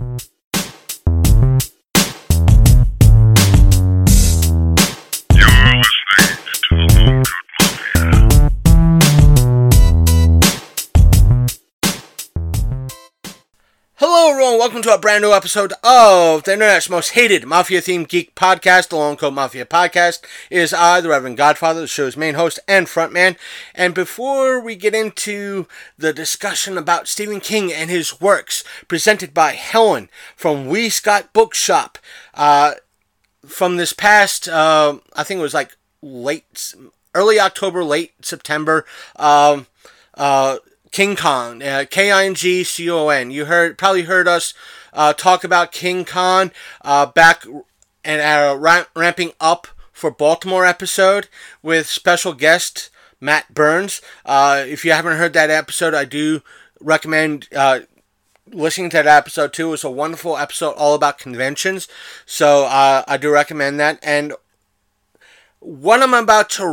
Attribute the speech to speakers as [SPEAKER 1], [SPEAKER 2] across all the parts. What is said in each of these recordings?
[SPEAKER 1] Hello everyone, welcome to a brand new episode of the internet's most hated Mafia-themed geek podcast, the Long Coat Mafia Podcast. It is I, the Reverend Godfather, the show's main host and frontman. And before we get into the discussion about Stephen King and his works, presented by Helen from We Scott Bookshop, from this past, I think it was like early October, late September, King Con, Kingcon. You probably heard us talk about King Con back and ramping up for Baltimore episode with special guest Matt Burns. If you haven't heard that episode, I do recommend listening to that episode too. It was a wonderful episode all about conventions, so I do recommend that. And what I'm about to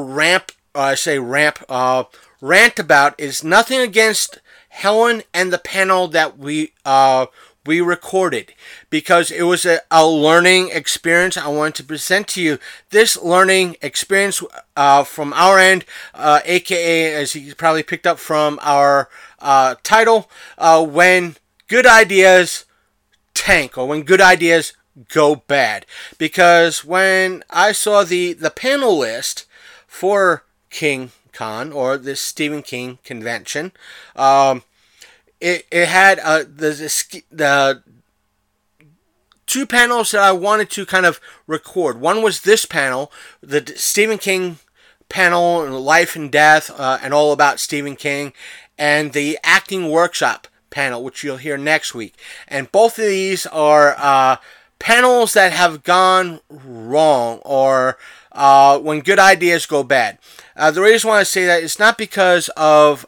[SPEAKER 1] rant about is nothing against Helen and the panel that we recorded, because it was a learning experience. I wanted to present to you this learning experience from our end, aka, as you probably picked up from our title, when good ideas tank, or when good ideas go bad. Because when I saw the panel list for King Con, or this Stephen King convention, it had the two panels that I wanted to kind of record. One was this panel, the Stephen King panel, Life and Death, and all about Stephen King, and the acting workshop panel, which you'll hear next week. And both of these are panels that have gone wrong, or when good ideas go bad. The reason why I say that is not because of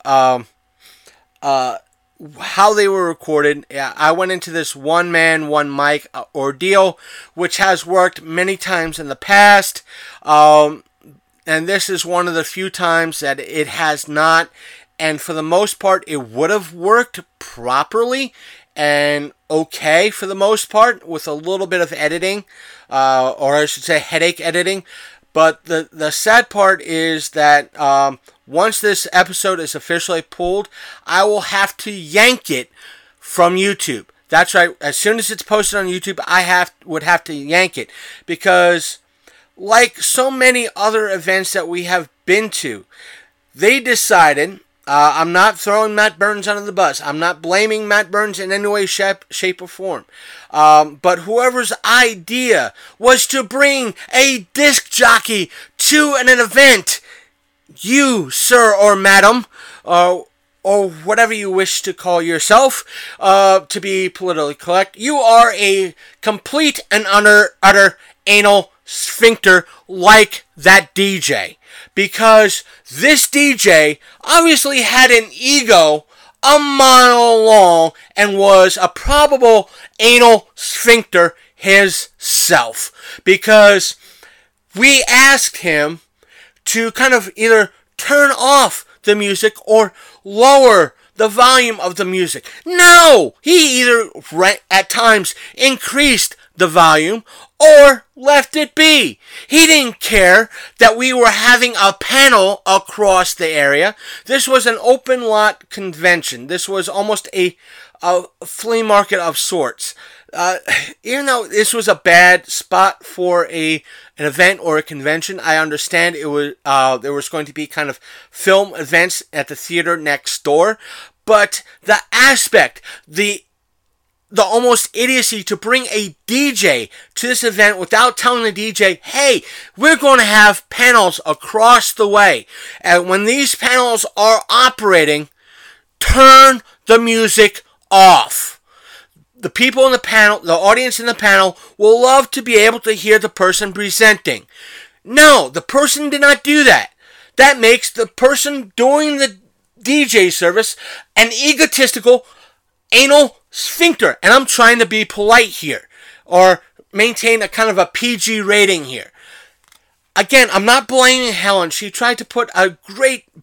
[SPEAKER 1] how they were recorded. I went into this one man, one mic ordeal, which has worked many times in the past. And this is one of the few times that it has not. And for the most part, it would have worked properly and okay for the most part, with a little bit of editing, or I should say headache editing. But the sad part is that once this episode is officially pulled, I will have to yank it from YouTube. That's right. As soon as it's posted on YouTube, I would have to yank it, because like so many other events that we have been to, they decided. I'm not throwing Matt Burns under the bus. I'm not blaming Matt Burns in any way, shape, or form. But whoever's idea was to bring a disc jockey to an event, you, sir or madam, or whatever you wish to call yourself, to be politically correct, you are a complete and utter anal sphincter like that DJ. Because this DJ obviously had an ego a mile long and was a probable anal sphincter himself. Because we asked him to kind of either turn off the music or lower the volume of the music. No! He either at times increased the volume or left it be. He didn't care that we were having a panel across the area. This was an open lot convention. This was almost a flea market of sorts. Even though this was a bad spot for an event or a convention, I understand it was there was going to be kind of film events at the theater next door. But the aspect, the almost idiocy to bring a DJ to this event without telling the DJ, hey, we're going to have panels across the way. And when these panels are operating, turn the music off. The people in the panel, the audience in the panel, will love to be able to hear the person presenting. No, the person did not do that. That makes the person doing the DJ service an egotistical anal sphincter. And I'm trying to be polite here, or maintain a kind of a PG rating here. Again, I'm not blaming Helen. She tried to put a great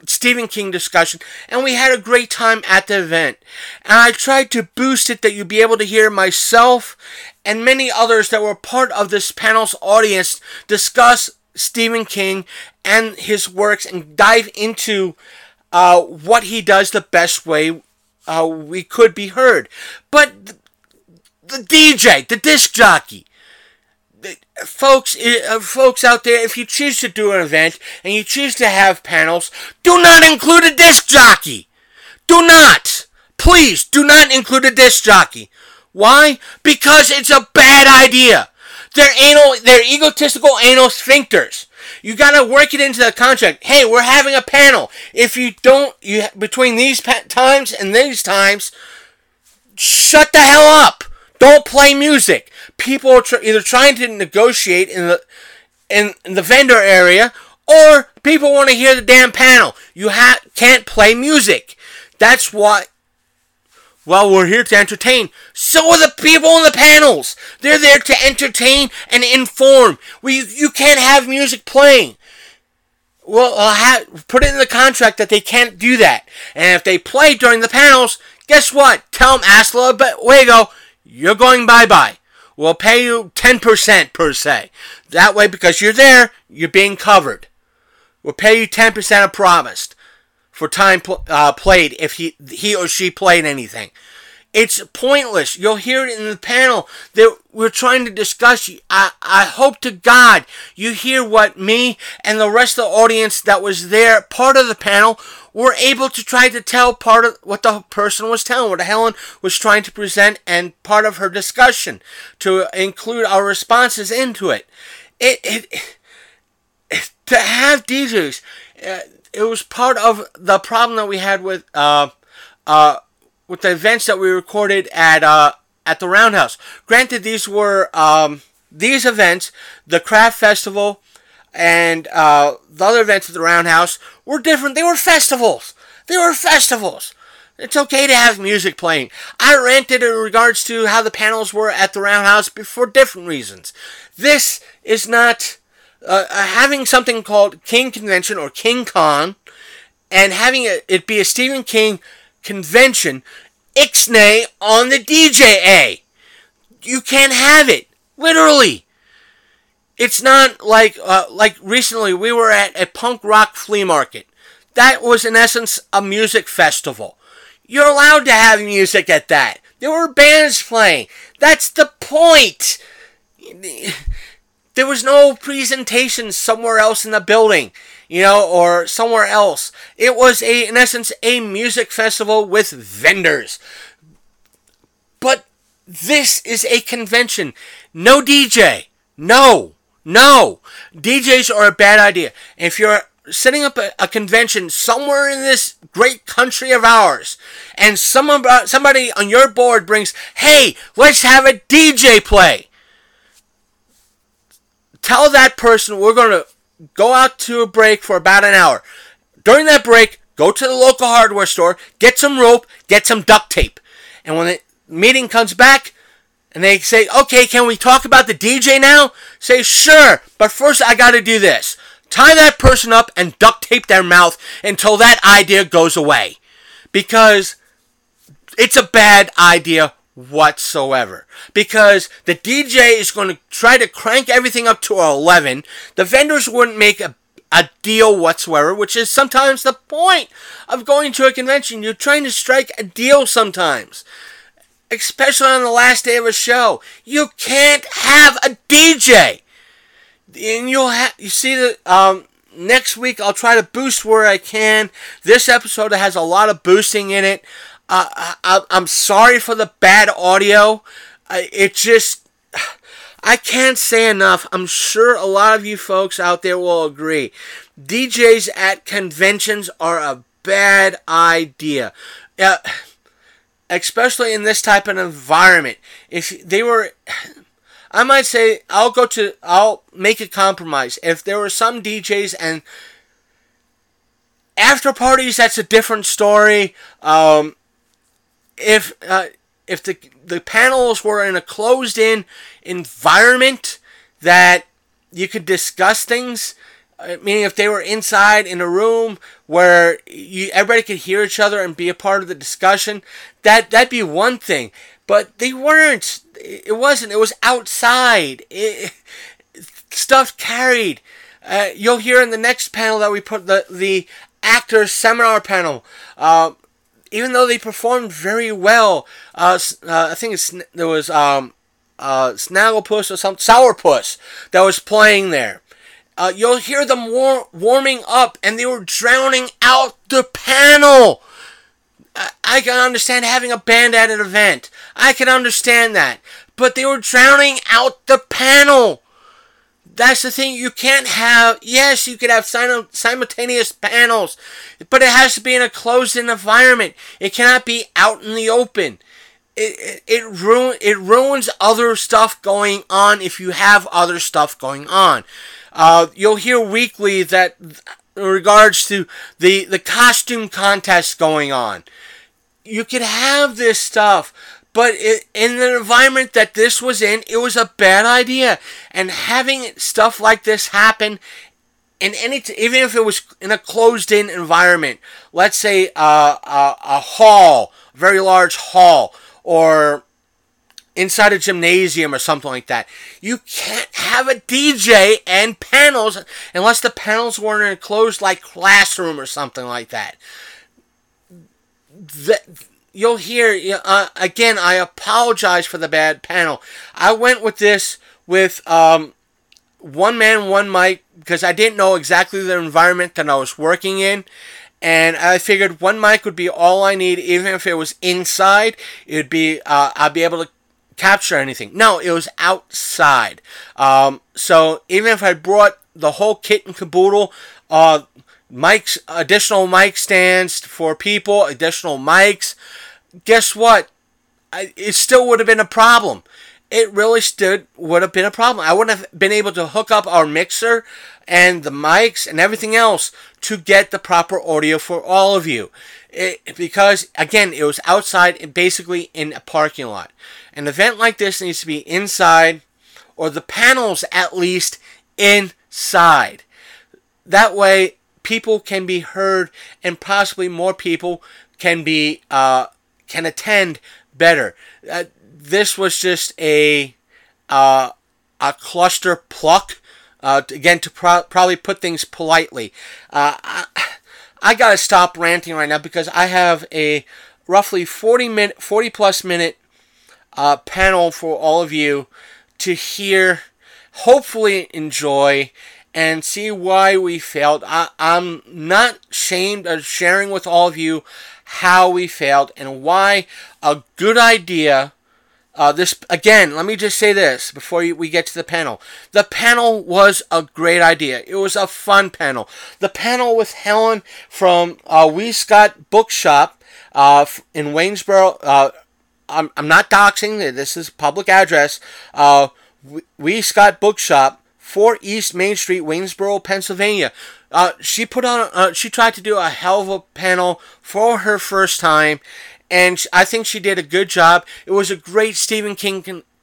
[SPEAKER 1] Stephen King discussion, and we had a great time at the event. And I tried to boost it that you'd be able to hear myself and many others that were part of this panel's audience discuss Stephen King and his works and dive into what he does the best way we could be heard. But the DJ, the disc jockey, folks out there, if you choose to do an event and you choose to have panels, do not include a disc jockey. Do not. Please, do not include a disc jockey. Why? Because it's a bad idea. They're egotistical anal sphincters. You gotta work it into the contract. Hey, we're having a panel. If you don't, between these times and these times, shut the hell up. Don't play music. People are either trying to negotiate in the vendor area, or people want to hear the damn panel. You can't play music. That's why. Well, we're here to entertain. So are the people in the panels. They're there to entertain and inform. You can't have music playing. Well, put it in the contract that they can't do that. And if they play during the panels, guess what? Tell them, hasta luego, you're going bye-bye. We'll pay you 10% per se. That way, because you're there, you're being covered. We'll pay you 10% of promised for time played if he or she played anything. It's pointless. You'll hear it in the panel that we're trying to discuss. I hope to God you hear what me and the rest of the audience that was there, part of the panel, were able to try to tell part of what the person was telling, what Helen was trying to present, and part of her discussion to include our responses into it. To have DJs, it was part of the problem that we had with the events that we recorded at the Roundhouse. Granted, these were these events, the Craft Festival and the other events at the Roundhouse were different. They were festivals. It's okay to have music playing. I ranted in regards to how the panels were at the Roundhouse for different reasons. This is not having something called King Convention or King Con, and having it be a Stephen King convention, ixnay on the DJA. You can't have it. Literally. It's not like recently we were at a punk rock flea market. That was in essence a music festival. You're allowed to have music at that. There were bands playing. That's the point. There was no presentation somewhere else in the building, or somewhere else. It was in essence a music festival with vendors. But this is a convention. No DJ. No. DJs are a bad idea. And if you're setting up a convention somewhere in this great country of ours, and somebody on your board brings, hey, let's have a DJ play. Tell that person we're going to go out to a break for about an hour. During that break, go to the local hardware store, get some rope, get some duct tape. And when the meeting comes back, and they say, okay, can we talk about the DJ now? Say, sure, but first I got to do this. Tie that person up and duct tape their mouth until that idea goes away. Because it's a bad idea whatsoever. Because the DJ is going to try to crank everything up to 11. The vendors wouldn't make a deal whatsoever, which is sometimes the point of going to a convention. You're trying to strike a deal sometimes. Especially on the last day of a show. You can't have a DJ. And you see that next week I'll try to boost where I can. This episode has a lot of boosting in it. I'm sorry for the bad audio. I can't say enough. I'm sure a lot of you folks out there will agree. DJs at conventions are a bad idea. Especially in this type of environment. If they were, I might say, I'll make a compromise. If there were some DJs and after parties, that's a different story. If the panels were in a closed-in environment that you could discuss things, meaning if they were inside in a room where everybody could hear each other and be a part of the discussion, that'd be one thing. But they weren't. It wasn't. It was outside. Stuff carried. You'll hear in the next panel that we put the actors seminar panel. Even though they performed very well, I think there was Snagglepuss or some Sourpuss that was playing there. You'll hear them warming up, and they were drowning out the panel. I can understand having a band at an event. I can understand that. But they were drowning out the panel. That's the thing. You can't have... Yes, you could have simultaneous panels, but it has to be in a closed-in environment. It cannot be out in the open. It ruins other stuff going on if you have other stuff going on. You'll hear weekly that in regards to the costume contest going on. You could have this stuff, but in the environment that this was in, it was a bad idea. And having stuff like this happen in even if it was in a closed-in environment, let's say a hall, a very large hall, or inside a gymnasium or something like that. You can't have a DJ and panels unless the panels were in a closed like classroom or something like that. You'll hear, again, I apologize for the bad panel. I went with this with one man, one mic, because I didn't know exactly the environment that I was working in. And I figured one mic would be all I need, even if it was inside. It'd be I'd be able to capture anything. No, it was outside. So even if I brought the whole kit and caboodle, mics, additional mic stands for people, additional mics, guess what? It still would have been a problem. It really would have been a problem. I wouldn't have been able to hook up our mixer and the mics and everything else to get the proper audio for all of you. Because, again, it was outside, basically in a parking lot. An event like this needs to be inside, or the panels at least inside. That way, people can be heard, and possibly more people can attend better. This was just a cluster pluck. Again, to probably put things politely. I gotta stop ranting right now because I have a roughly 40 plus minute panel for all of you to hear, hopefully enjoy, and see why we failed. I'm not ashamed of sharing with all of you how we failed and why a good idea. This again, let me just say this before we get to the panel. The panel was a great idea. It was a fun panel. The panel with Helen from We Scott Bookshop in Waynesboro. I'm not doxing. This is public address. We Scott Bookshop, 4 East Main Street, Waynesboro, Pennsylvania. She tried to do a hell of a panel for her first time. And I think she did a good job. It was a great Stephen King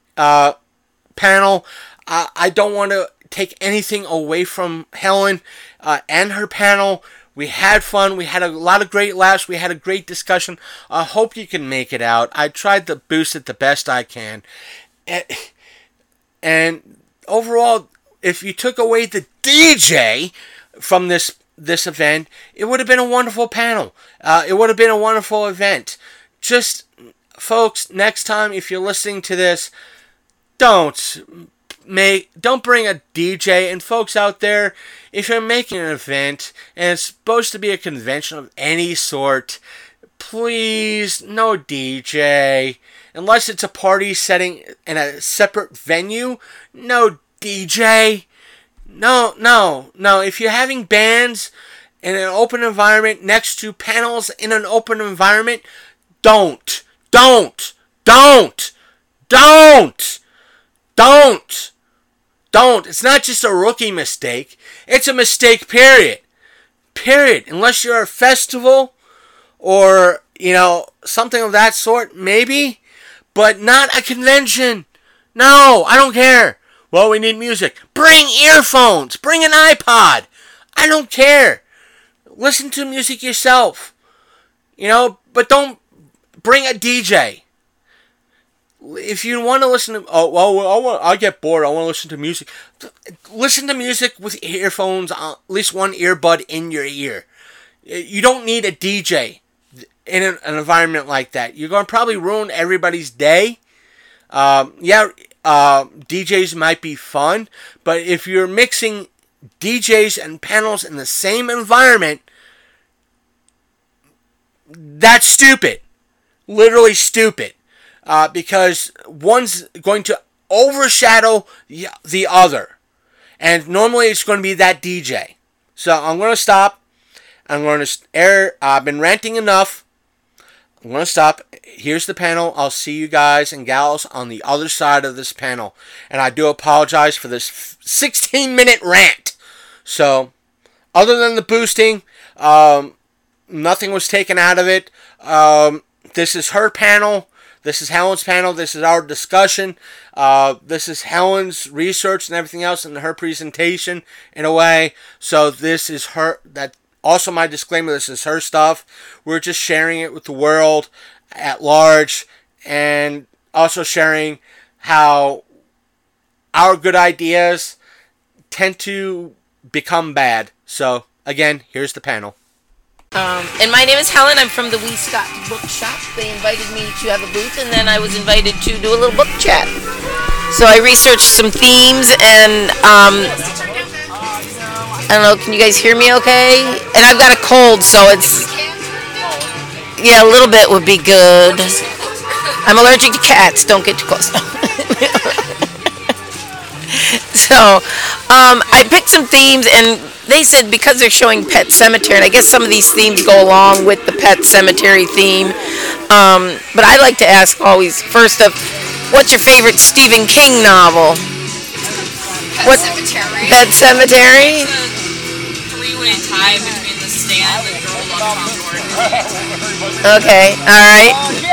[SPEAKER 1] panel. I don't want to take anything away from Helen and her panel. We had fun. We had a lot of great laughs. We had a great discussion. I hope you can make it out. I tried to boost it the best I can. And overall, if you took away the DJ from this event, it would have been a wonderful panel. It would have been a wonderful event. Just, folks, next time if you're listening to this, don't bring a DJ. And folks out there, if you're making an event and it's supposed to be a convention of any sort, please, no DJ. Unless it's a party setting in a separate venue, no DJ. No. If you're having bands in an open environment next to panels in an open environment, don't. It's not just a rookie mistake. It's a mistake, period. Unless you're a festival or, something of that sort, maybe. But not a convention. No, I don't care. Well, we need music. Bring earphones. Bring an iPod. I don't care. Listen to music yourself. But don't bring a DJ. If you want to listen to, I get bored. I want to listen to music. Listen to music with earphones, at least one earbud in your ear. You don't need a DJ in an environment like that. You're going to probably ruin everybody's day. DJs might be fun, but if you're mixing DJs and panels in the same environment, that's stupid. Literally stupid. Because one's going to overshadow the other. And normally it's going to be that DJ. So I'm going to stop. I'm going to air. I've been ranting enough. I'm going to stop. Here's the panel. I'll see you guys and gals on the other side of this panel. And I do apologize for this 16-minute rant. So, other than the boosting, nothing was taken out of it. This is her panel. This is Helen's panel. This is our discussion. This is Helen's research and everything else in her presentation in a way. So this is her. That also my disclaimer. This is her stuff. We're just sharing it with the world at large, and also sharing how our good ideas tend to become bad. So again, here's the panel.
[SPEAKER 2] And my name is Helen. I'm from the Wee Scott Bookshop. They invited me to have a booth, and then I was invited to do a little book chat. So I researched some themes, and I don't know, can you guys hear me okay? And I've got a cold, so it's, a little bit would be good. I'm allergic to cats. Don't get too close. So I picked some themes, and they said because they're showing Pet Sematary, and I guess some of these themes go along with the Pet Sematary theme. But I like to ask always, first up, what's your favorite Stephen King novel?
[SPEAKER 3] Cemetery.
[SPEAKER 2] Pet Sematary?
[SPEAKER 3] It's a three-way tie between The Stand and Girl About Tom Jordan.
[SPEAKER 2] Okay, alright.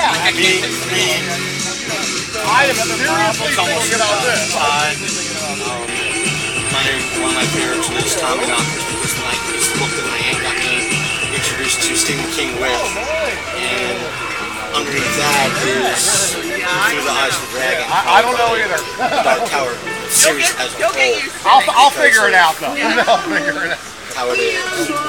[SPEAKER 1] One of my favorites was Tommy Knockers, because it's the book that my aunt got me introduced to Stephen King with. And underneath that is Through the Eyes of the Dragon.
[SPEAKER 4] I don't know either.
[SPEAKER 1] Dark Tower series as a whole.
[SPEAKER 4] I'll figure it out though. I'll figure it out.
[SPEAKER 1] How it is.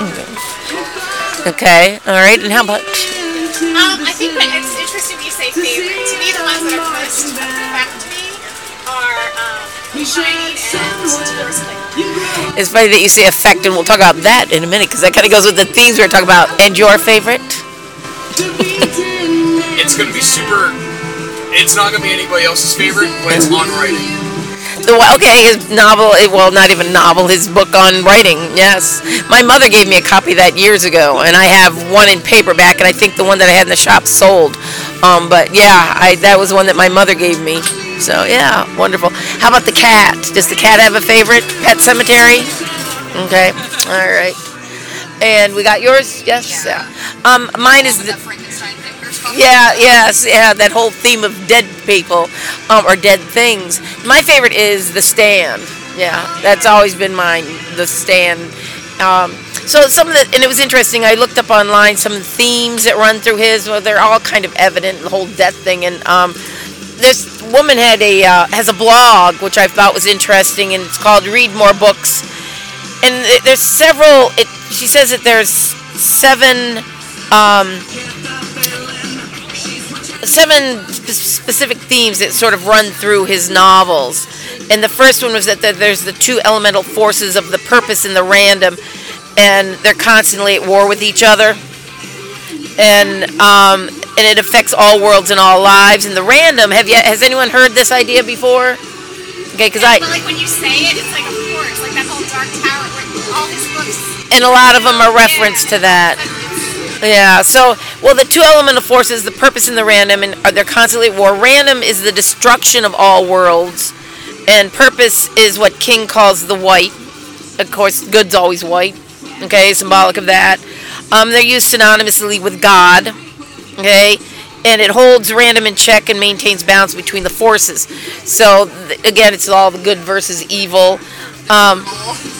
[SPEAKER 2] Okay, alright, and how about...
[SPEAKER 5] I think that it's interesting you say favorite. To me, the ones that are most affect me are Shining and
[SPEAKER 2] It's funny that you say affect, and we'll talk about that in a minute, because that kind of goes with the themes we were talking about. And your favorite?
[SPEAKER 6] It's going to be super... It's not going to be anybody else's favorite, but it's on writing.
[SPEAKER 2] His novel, well, not even novel, his book on writing, yes. My mother gave me a copy of that years ago, and I have one in paperback, and I think the one that I had in the shop sold. But yeah, that was one that my mother gave me. So yeah, wonderful. How about the cat? Does the cat have a favorite? Pet Sematary? Okay, all right. And we got yours? Yes? Yeah. Mine is the... that whole theme of dead people, or dead things. My favorite is The Stand. Yeah, that's always been mine, The Stand. So some of the, and it was interesting, I looked up online some of the themes that run through his, well, they're all kind of evident, the whole death thing, and this woman has a blog, which I thought was interesting, and it's called Read More Books, and there's several, she says that there's seven specific themes that sort of run through his novels. And the first one was that there's the two elemental forces of the purpose and the random, and they're constantly at war with each other. And it affects all worlds and all lives. And the random, has anyone heard this idea before? Okay, because
[SPEAKER 5] but like when you say it, it's like a force, like that whole Dark Tower, like all his books.
[SPEAKER 2] And a lot of them are reference to that. Yeah, so, well, the two elemental forces, the purpose and the random, and they're constantly at war. Random is the destruction of all worlds, and purpose is what King calls the white. Of course, good's always white, okay, symbolic of that. They're used synonymously with God, okay, and it holds random in check and maintains balance between the forces. So, again, it's all the good versus evil.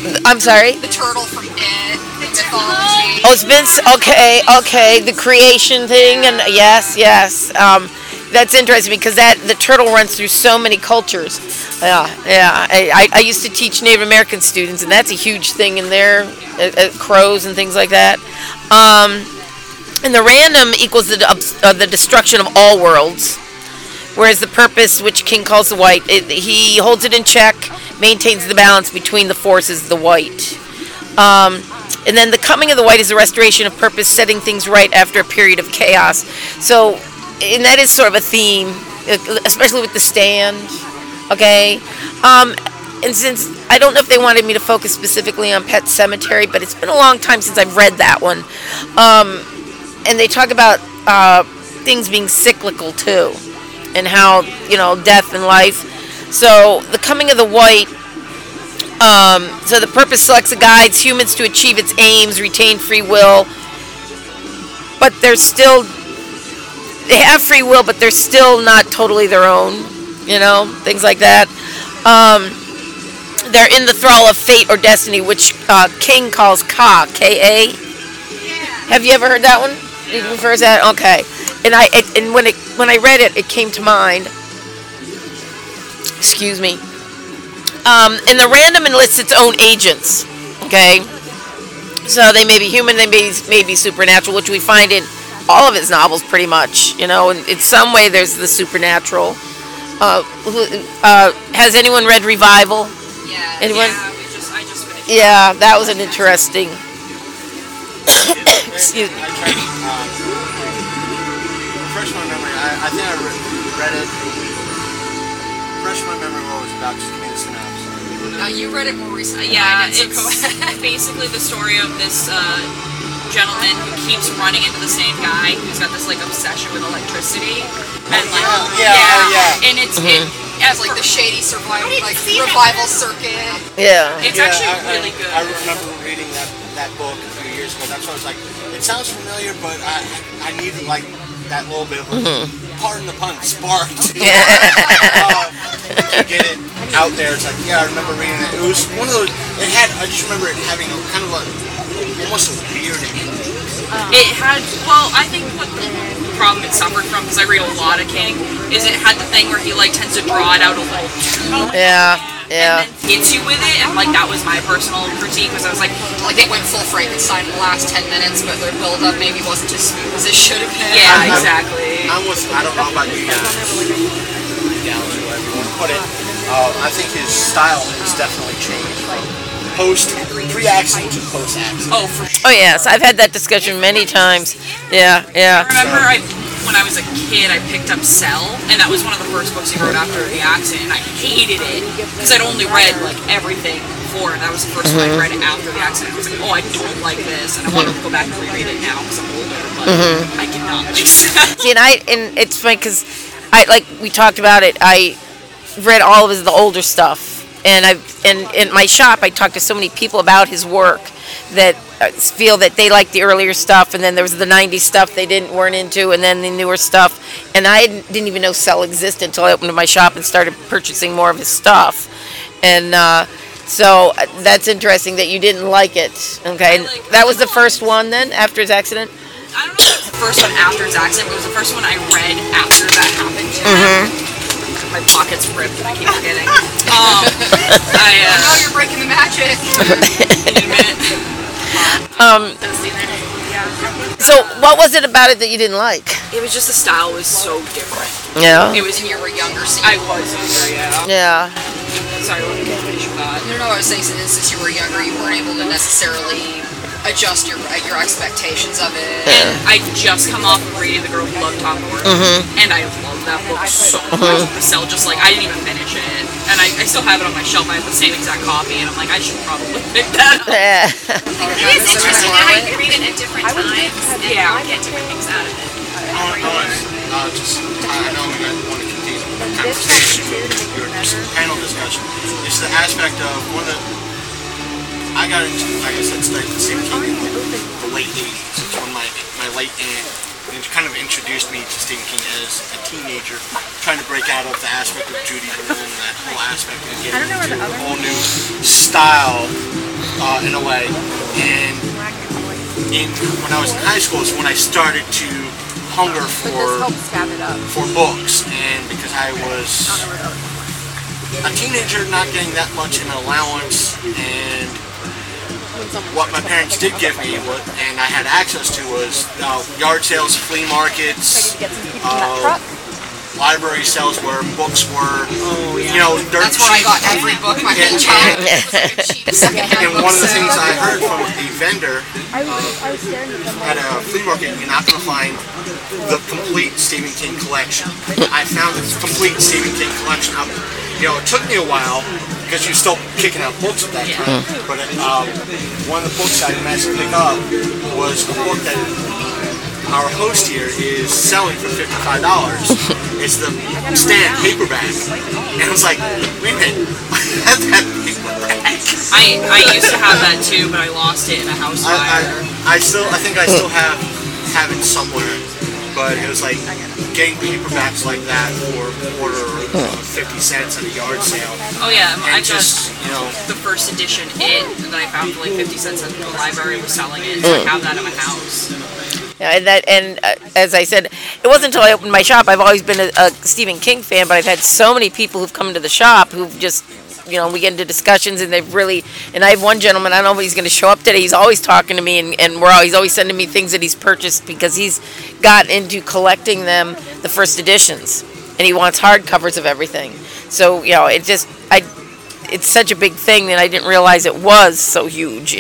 [SPEAKER 2] I'm sorry.
[SPEAKER 3] The turtle from It, the mythology.
[SPEAKER 2] Oh, it's been okay. The creation thing, and yes. That's interesting because the turtle runs through so many cultures. Yeah. I used to teach Native American students, and that's a huge thing in there. Crows and things like that. And the random equals the destruction of all worlds, whereas the purpose, which King calls the white, he holds it in check, maintains the balance between the forces of the white. And then the coming of the white is the restoration of purpose, setting things right after a period of chaos. So, and that is sort of a theme, especially with the stand. Okay. And since I don't know if they wanted me to focus specifically on Pet Sematary, but it's been a long time since I've read that one. And they talk about things being cyclical too, and how, death and life. So the coming of the white, so the purpose selects and guides humans to achieve its aims, retain free will, but they have free will, but they're still not totally their own, things like that. They're in the thrall of fate or destiny, which King calls Ka, K-A. Have you ever heard that one? He refers to that? Okay. And when I read it, it came to mind. Excuse me. And the random enlists its own agents. Okay. So they may be human, they may be supernatural, which we find in all of his novels pretty much. And in some way there's the supernatural. Has anyone read Revival?
[SPEAKER 3] Yeah.
[SPEAKER 2] Anyone?
[SPEAKER 3] Yeah, I just finished.
[SPEAKER 2] Yeah, that was an interesting. Excuse me.
[SPEAKER 1] I tried to refresh my memory. I think I read it. Refresh my memory what it was about. Just give me the synopsis.
[SPEAKER 3] You read it more recently.
[SPEAKER 7] Yeah,
[SPEAKER 3] than I did, so
[SPEAKER 7] it's basically the story of this gentleman who keeps running into the same guy who's got this obsession with electricity, and and it's
[SPEAKER 3] It's like the shady revival circuit.
[SPEAKER 2] Yeah.
[SPEAKER 7] it's actually really good.
[SPEAKER 1] I remember reading that book a few years ago. That's why I was like, it sounds familiar, but I need that little bit of pardon the pun, spark to get it out there. It's like, I remember reading it. It was one of those. I just remember it having kind of almost a weird.
[SPEAKER 7] It had, I think what the problem it suffered from, because I read a lot of King, is it had the thing where he tends to draw it out a little too.
[SPEAKER 2] Yeah.
[SPEAKER 7] And then hits you with it, and that was my personal critique, because I was like
[SPEAKER 3] they went full Frankenstein in the last 10 minutes, but their build-up maybe wasn't as smooth as it should have been.
[SPEAKER 7] Yeah, exactly.
[SPEAKER 1] I don't know about you guys, whatever you want to put it. I think his style has definitely changed from pre-accident to post-accident.
[SPEAKER 7] Oh, for sure.
[SPEAKER 2] Oh yes, I've had that discussion many times. Yeah.
[SPEAKER 7] I remember when I was a kid, I picked up Cell, and that was one of the first books he wrote after the accident, and I hated it, because I'd only read, everything before, and that was the first one I read after the accident. I was like, I don't like this, and I wanted to go back and reread it now, because I'm older, but I cannot.
[SPEAKER 2] See, and it's funny because we talked about it. I read all of the older stuff, and in my shop I talked to so many people about his work that feel that they like the earlier stuff, and then there was the 90s stuff they weren't into, and then the newer stuff. And I didn't even know Cell existed until I opened my shop and started purchasing more of his stuff. And so that's interesting that you didn't like it. Okay, that was the first one then after his accident.
[SPEAKER 7] I don't know if it was the first one after his accident, but it was the first one I read after that happened to him. My pocket's ripped and I keep forgetting.
[SPEAKER 3] You're breaking the magic.
[SPEAKER 2] So what was it about it that you didn't like?
[SPEAKER 7] It was just the style was so different.
[SPEAKER 2] Yeah.
[SPEAKER 7] It was.
[SPEAKER 3] And you were younger, so
[SPEAKER 7] I was younger,
[SPEAKER 2] Yeah.
[SPEAKER 7] Sorry, let me finish your thought.
[SPEAKER 3] No, I was saying since you were younger, you weren't able to necessarily adjust your expectations of it.
[SPEAKER 7] And I just come off of reading The Girl Who Loved Tom Ford, and I love that book so much. The Cell, I didn't even finish it, and I still have it on my shelf. I have the same exact copy, and I'm like, I should probably pick that up.
[SPEAKER 2] Yeah.
[SPEAKER 5] It is interesting how you can read it at different times and get different things out of it.
[SPEAKER 1] I know we want to continue the conversation, your panel discussion. It's the aspect of one of the. I got into, like I said, studying Stephen King in the late 80s. It's when my late aunt kind of introduced me to Stephen King as a teenager, trying to break out of the aspect of Judy Blume and that whole aspect and get into a whole new style in a way. And when I was in high school is when I started to hunger for books, and because I was a teenager, not getting that much in allowance, and what my parents did give me, and I had access to, was yard sales, flea markets, library sales where books were, dirt
[SPEAKER 3] That's where I
[SPEAKER 1] cheap.
[SPEAKER 3] got every book my whole childhood.
[SPEAKER 1] And one of the things I heard from a vendor at a flea market, you're not going to find the complete Stephen King collection. I found the complete Stephen King collection. It took me a while because you're still kicking out books at that time. But one of the books I managed to pick up was a book that our host here is selling for $55. It's the Stand paperback. And I was like, wait a minute, I have that paperback.
[SPEAKER 7] I used to have that too, but I lost it in a house fire.
[SPEAKER 1] I think I still have it somewhere. But it was like getting paperbacks like that for a quarter or 50 cents at a yard sale.
[SPEAKER 7] Oh yeah, I
[SPEAKER 1] And just,
[SPEAKER 7] the first edition that I found for like 50 cents at the library was selling it, so I have that in my house.
[SPEAKER 2] Yeah, and as I said, it wasn't until I opened my shop. I've always been a Stephen King fan, but I've had so many people who've come into the shop who've just, we get into discussions, and they've really, and I have one gentleman, I don't know if he's going to show up today, he's always talking to me, and he's always sending me things that he's purchased because he's got into collecting them, the first editions, and he wants hardcovers of everything. So, it's such a big thing that I didn't realize it was so huge,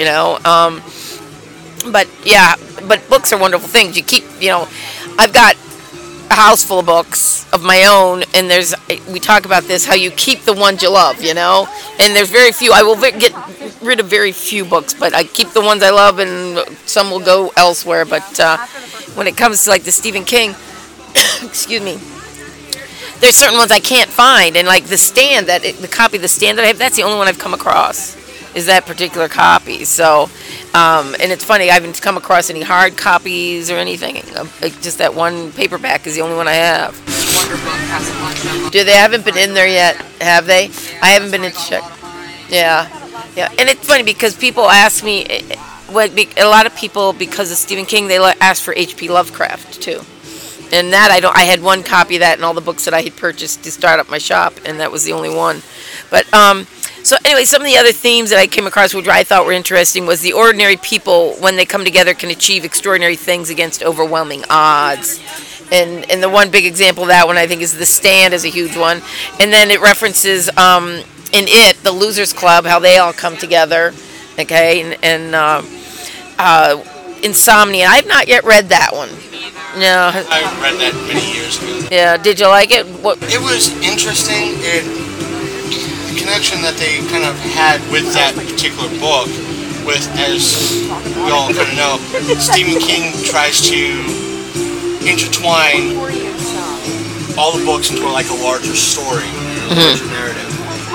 [SPEAKER 2] But yeah, but books are wonderful things. You keep, I've got a house full of books of my own, and we talk about this, how you keep the ones you love, and there's very few. I will get rid of very few books, but I keep the ones I love, and some will go elsewhere. But when it comes to like the Stephen King, excuse me, there's certain ones I can't find, and like the Stand, the copy of the Stand that I have, that's the only one I've come across, is that particular copy. So, and it's funny, I haven't come across any hard copies or anything. Just that one paperback is the only one I have.
[SPEAKER 3] Wonder Book has a bunch of them.
[SPEAKER 2] They haven't been in there yet, have they? I haven't been in check. Yeah. And it's funny because people ask me, a lot of people, because of Stephen King, they ask for H.P. Lovecraft too. And that I had one copy of that and all the books that I had purchased to start up my shop, and that was the only one. But so anyway, some of the other themes that I came across, which I thought were interesting, was the ordinary people, when they come together, can achieve extraordinary things against overwhelming odds. And the one big example of that one, I think, is The Stand is a huge one. And then it references in it, the Losers Club, how they all come together, okay, and Insomnia. I've not yet read that one. No.
[SPEAKER 1] I read that many years ago.
[SPEAKER 2] Yeah, did you like it?
[SPEAKER 1] It was interesting. The connection that they kind of had with that particular book, with, as we all kind of know, Stephen King tries to intertwine all the books into like a larger story, a larger narrative.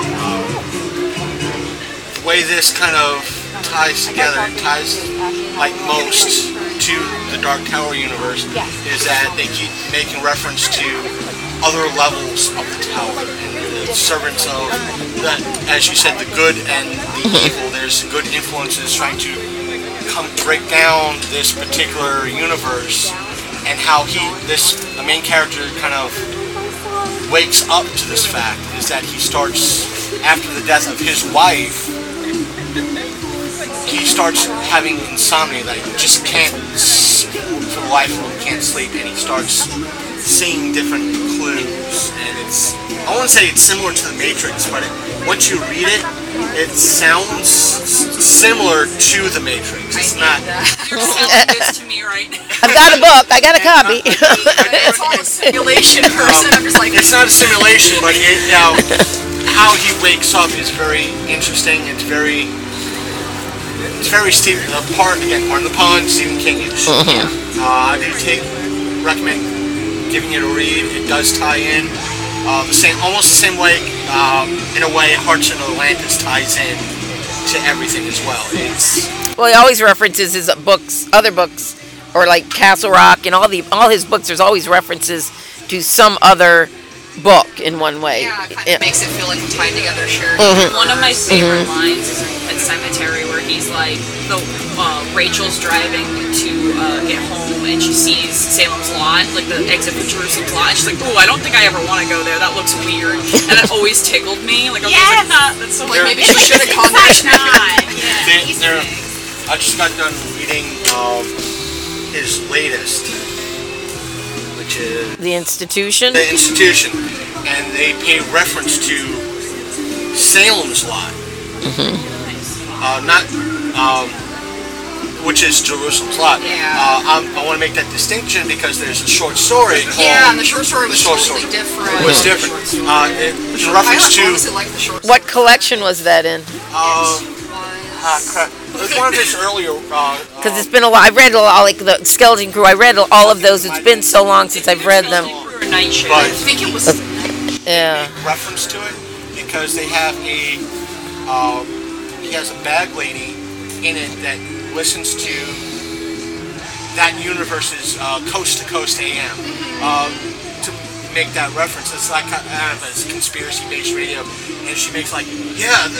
[SPEAKER 1] The way this kind of ties together, it ties like most to the Dark Tower universe, is that they keep making reference to other levels of the tower and the servants of that, as you said, the good and the evil. There's good influences trying to break down this particular universe, and how the main character kind of wakes up to this fact, is that he starts, after the death of his wife, he starts having insomnia, that he just can't, for the life of him, can't sleep, and he starts seeing different clues. And I wouldn't say it's similar to The Matrix, but once you read it, it sounds similar to The Matrix. It's not.
[SPEAKER 7] You're selling this to me right now.
[SPEAKER 2] I've got a book. I got a copy.
[SPEAKER 3] It's all a simulation person. I'm just like,
[SPEAKER 1] It's not a simulation, but how he wakes up is very interesting. It's very Stephen. Pardon the pun, Stephen King-ish. I do recommend giving it a read. It does tie in almost the same way. In a way, Hearts of Atlantis ties in to everything as well.
[SPEAKER 2] Well, he always references his books, other books, or like Castle Rock, and all his books. There's always references to some other book in one way.
[SPEAKER 3] Yeah, it kind of makes it feel like a tied together shared.
[SPEAKER 7] One of my favorite lines is in Pet Cemetery, where he's like, Rachel's driving to get home, and she sees Salem's Lot, like the exit for Jerusalem's Lot, and she's like, "Oh, I don't think I ever want to go there. That looks weird." And that always tickled me. Like, I was like, that's so
[SPEAKER 3] Like,
[SPEAKER 7] weird.
[SPEAKER 3] maybe she should have gone there.
[SPEAKER 1] I just got done reading his latest, which is
[SPEAKER 2] The Institution.
[SPEAKER 1] The Institution, and they pay reference to Salem's Lot, which is Jerusalem's Lot.
[SPEAKER 3] Yeah.
[SPEAKER 1] I want to make that distinction because there's a short story called.
[SPEAKER 3] Yeah, and the short story was
[SPEAKER 1] Short
[SPEAKER 3] totally
[SPEAKER 1] story.
[SPEAKER 3] different.
[SPEAKER 1] It was different. It's a reference
[SPEAKER 3] I
[SPEAKER 1] to.
[SPEAKER 3] honestly like the short story.
[SPEAKER 2] What collection was that in?
[SPEAKER 1] Crap. It was one of his earlier.
[SPEAKER 2] Because it's been a lot. I've read all, like the Skeleton Crew. I read all of those. It's been so long since I've read them.
[SPEAKER 7] Night Shift.
[SPEAKER 1] But
[SPEAKER 3] I think it was.
[SPEAKER 2] Yeah.
[SPEAKER 1] reference to it because they have a. He has a bag lady in it that listens to that universe's Coast to Coast AM. To make that reference, it's like kind of a conspiracy-based radio, and she makes like, yeah,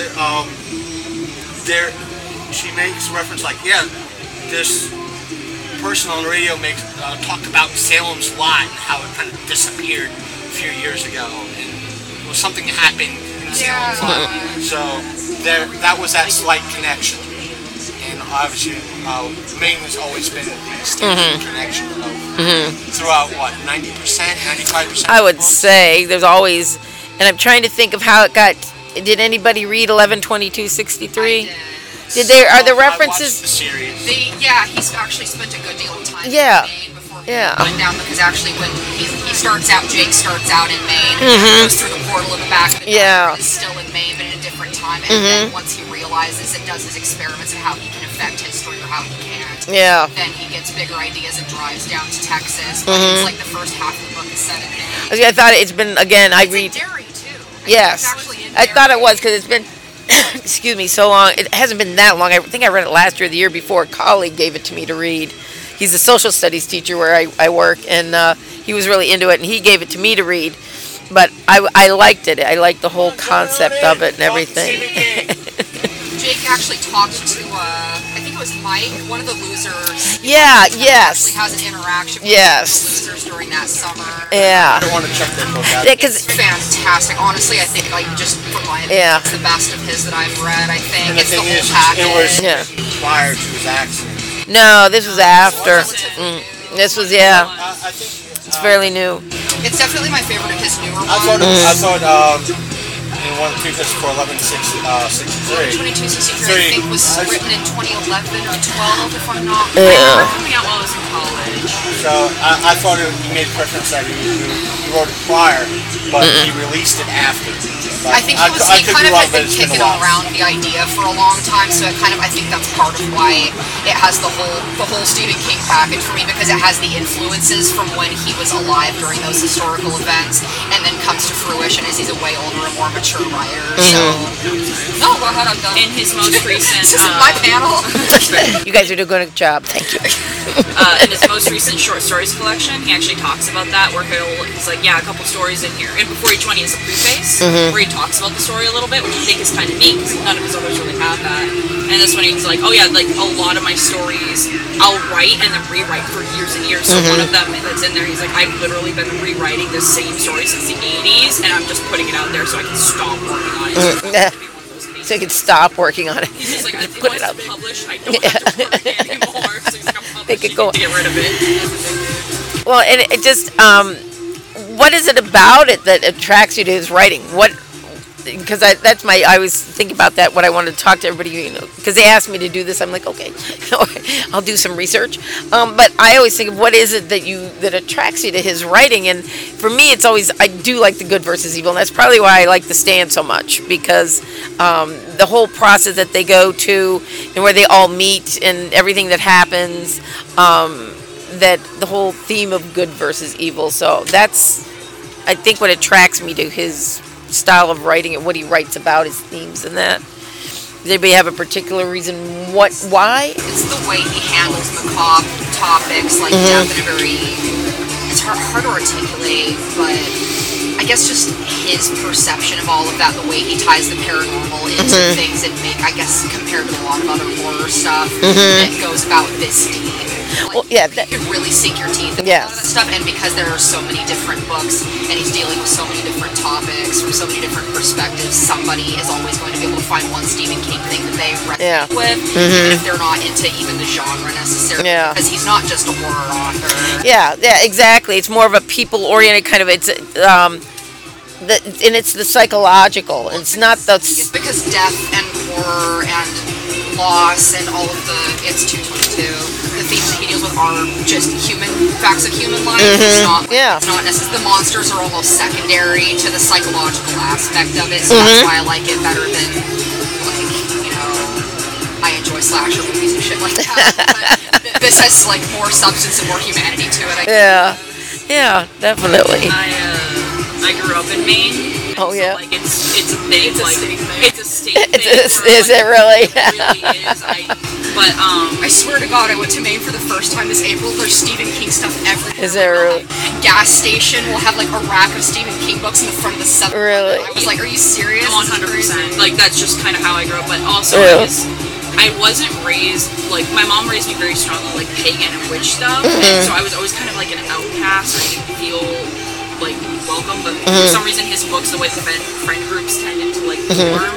[SPEAKER 1] she makes reference like, yeah, this person on the radio talked about Salem's Lot and how it kind of disappeared a few years ago, and it was something that happened in Salem's Lot. So that was that slight connection. And obviously, Maine has always been the standard connection throughout, 90%, 95%?
[SPEAKER 2] I would say there's always, and I'm trying to think of how it got. Did anybody read 11/22/63? Are the references?
[SPEAKER 1] I watched the series.
[SPEAKER 3] He's actually spent a good deal of time
[SPEAKER 2] Yeah.
[SPEAKER 3] in Maine before he
[SPEAKER 2] Yeah.
[SPEAKER 3] went down, because actually when he starts out, Jake starts out in Maine, and goes through the portal in the back of the
[SPEAKER 2] Yeah.
[SPEAKER 3] is still in Maine, but at a different time, and then once he realizes and does his experiments of how he can affect history or how he can't,
[SPEAKER 2] Yeah.
[SPEAKER 3] then he gets bigger ideas and drives down to Texas, but it's like the first half of the book is set in Maine.
[SPEAKER 2] I thought it's been, again, I
[SPEAKER 3] It's in
[SPEAKER 2] read.
[SPEAKER 3] Derry, too.
[SPEAKER 2] Yes.
[SPEAKER 3] It's actually in
[SPEAKER 2] I thought it
[SPEAKER 3] Derry.
[SPEAKER 2] was because it's been, excuse me, so long. It hasn't been that long. I think I read it last year, the year before. A colleague gave it to me to read. He's a social studies teacher where I work, and he was really into it, and he gave it to me to read. But I liked it. I liked the whole concept of it and everything.
[SPEAKER 3] Jake actually talked to, I think it was Mike, one of the losers.
[SPEAKER 2] Yeah,
[SPEAKER 3] Actually
[SPEAKER 2] yes.
[SPEAKER 3] has an interaction with
[SPEAKER 2] Yes.
[SPEAKER 3] the losers during that summer.
[SPEAKER 2] Yeah.
[SPEAKER 1] I want to check that book out.
[SPEAKER 2] Because
[SPEAKER 3] It's fantastic. Honestly, I think, like, just for my opinion,
[SPEAKER 2] Yeah.
[SPEAKER 3] it's the best of his that I've read, I think.
[SPEAKER 1] And the
[SPEAKER 3] It's the
[SPEAKER 1] thing
[SPEAKER 3] whole
[SPEAKER 1] is,
[SPEAKER 3] package.
[SPEAKER 1] it was
[SPEAKER 2] Yeah.
[SPEAKER 1] prior to his accident.
[SPEAKER 2] no, this was after. This was, yeah.
[SPEAKER 1] I think
[SPEAKER 2] It's fairly new.
[SPEAKER 3] It's definitely my favorite of his newer
[SPEAKER 1] I thought
[SPEAKER 3] ones.
[SPEAKER 1] in one of the previous for 11/63.
[SPEAKER 3] 2263, I think, was written in 2011 or 12, if I'm not
[SPEAKER 2] Yeah.
[SPEAKER 7] Coming out while I was in college.
[SPEAKER 1] So I thought he made preference that he wrote it prior, but he released it after. But
[SPEAKER 3] I think he kind
[SPEAKER 1] be
[SPEAKER 3] of
[SPEAKER 1] wrong,
[SPEAKER 3] had
[SPEAKER 1] but
[SPEAKER 3] been
[SPEAKER 1] it's been a
[SPEAKER 3] kicking
[SPEAKER 1] while.
[SPEAKER 3] around the idea for a long time, so it kind of, I think that's part of why it has the whole Stephen King package for me, because it has the influences from when he was alive during those historical events, and then comes to fruition as he's a way older and more mature writer. So, no, go ahead, I'm done.
[SPEAKER 7] In his most recent,
[SPEAKER 3] This isn't my panel.
[SPEAKER 2] You guys are doing a good job. Thank you.
[SPEAKER 7] in his most recent short stories collection, he actually talks about that, where he's like, yeah, a couple stories in here, and before each one he has a preface where he talks about the story a little bit, which I think is kind of neat because none of his others really have that. And this one he's like, oh yeah, like a lot of my stories I'll write and then rewrite for years and years. So one of them that's in there, he's like, I've literally been rewriting the same story since the 80s, and I'm just putting it out there so I can stop working on it.
[SPEAKER 2] So you can stop working on it.
[SPEAKER 7] He's just like,
[SPEAKER 2] Put
[SPEAKER 7] once
[SPEAKER 2] it out
[SPEAKER 7] it's
[SPEAKER 2] there.
[SPEAKER 7] published, I don't have to work it anymore. So he's like, I'm
[SPEAKER 2] They
[SPEAKER 7] published,
[SPEAKER 2] could
[SPEAKER 7] you
[SPEAKER 2] go-
[SPEAKER 7] need to get rid of it.
[SPEAKER 2] Well, and it just, what is it about it that attracts you to his writing? What, because I always think about that, what I want to talk to everybody, because they asked me to do this, I'm like, okay, I'll do some research. But I always think of what is it that attracts you to his writing, and for me, it's always, I do like the good versus evil, and that's probably why I like The Stand so much, because the whole process that they go to, and where they all meet, and everything that happens, that the whole theme of good versus evil. So that's, I think, what attracts me to his style of writing and what he writes about, his themes and that. Does anybody have a particular reason why?
[SPEAKER 3] It's the way he handles macabre topics like death in a very, it's hard to articulate, but I guess just his perception of all of that, the way he ties the paranormal into things and I guess compared to a lot of other horror stuff that goes about this deep. Like,
[SPEAKER 2] Well, yeah,
[SPEAKER 3] you can really sink your teeth into
[SPEAKER 2] Yes.
[SPEAKER 3] a lot of that stuff, and because there are so many different books and he's dealing with so many different topics from so many different perspectives, somebody is always going to be able to find one Stephen King thing that they resonate with, even if they're not into even the genre necessarily,
[SPEAKER 2] Yeah.
[SPEAKER 3] because he's not just a horror author.
[SPEAKER 2] Yeah, exactly. It's more of a people-oriented kind of. It's and it's the psychological. It's not the.
[SPEAKER 3] It's because death and horror and loss and all of it's 222. The themes that he deals with are just facts of human life. It's not.
[SPEAKER 2] Yeah.
[SPEAKER 3] It's not necessarily. The monsters are almost secondary to the psychological aspect of it. So that's why I like it better than I enjoy slasher movies and shit like that. But this has more substance and more humanity to it.
[SPEAKER 2] Yeah, definitely.
[SPEAKER 7] I grew up in Maine.
[SPEAKER 2] Oh, yeah.
[SPEAKER 7] So, it's a thing. It's a state thing.
[SPEAKER 2] Is it really?
[SPEAKER 7] It really is.
[SPEAKER 3] I swear to God, I went to Maine for the first time this April. There's Stephen King stuff everywhere.
[SPEAKER 2] Is there really?
[SPEAKER 3] Gas station will have a rack of Stephen King books in the front of the 7-Eleven.
[SPEAKER 2] Really?
[SPEAKER 3] I was like, are you serious?
[SPEAKER 7] 100%. That's just kind of how I grew up. But also, I wasn't raised my mom raised me very strongly pagan and witch stuff, and so I was always kind of an outcast. I didn't feel welcome, but for some reason his books, the way the friend groups tended to form,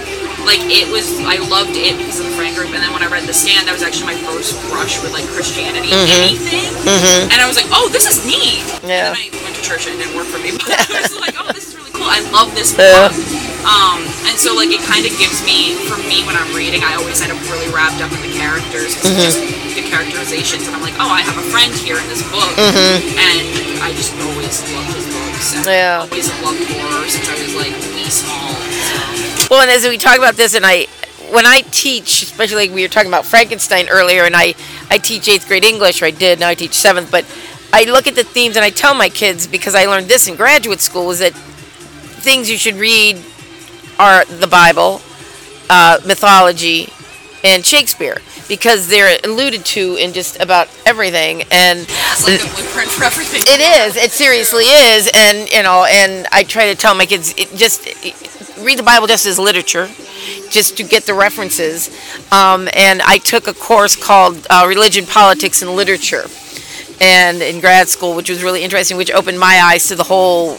[SPEAKER 7] I loved it because of the friend group. And then when I read The Stand, that was actually my first brush with Christianity, anything, and I was like, oh, this is neat.
[SPEAKER 2] Yeah.
[SPEAKER 7] And then I went to church and it didn't work for me, but I was like, oh, this is really cool. I love this book. And so it kind of gives me, for me when I'm reading, I always end up really wrapped up in the characters, just the characterizations, and I'm like, oh, I have a friend here in this book, and I just always loved his books, and I always loved horror since I was wee small. So.
[SPEAKER 2] Well, and as we talk about this, and when I teach, especially we were talking about Frankenstein earlier, and I teach 8th grade English, or I did, now I teach 7th, but I look at the themes and I tell my kids, because I learned this in graduate school, is that things you should read are the Bible, mythology, and Shakespeare, because they're alluded to in just about everything, and
[SPEAKER 3] it's like a blueprint for everything.
[SPEAKER 2] It is. It seriously is, and and I try to tell my kids just read the Bible just as literature, just to get the references. And I took a course called Religion, Politics, and Literature, and in grad school, which was really interesting, which opened my eyes to the whole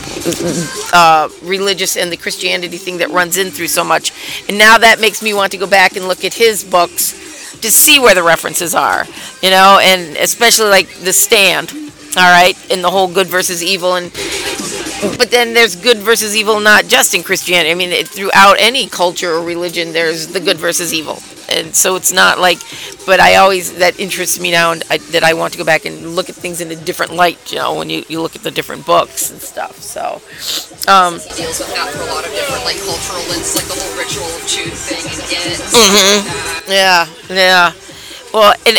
[SPEAKER 2] religious and the Christianity thing that runs in through so much. And now that makes me want to go back and look at his books to see where the references are, and especially The Stand, all right, and the whole good versus evil, but then there's good versus evil not just in Christianity. I mean, throughout any culture or religion, there's the good versus evil. And so it's not but that interests me now, and that I want to go back and look at things in a different light, when you look at the different books and stuff. So,
[SPEAKER 3] he deals with that through a lot of different cultural lenses, the whole ritual of Jude thing and it. Like that.
[SPEAKER 2] Yeah. Well, and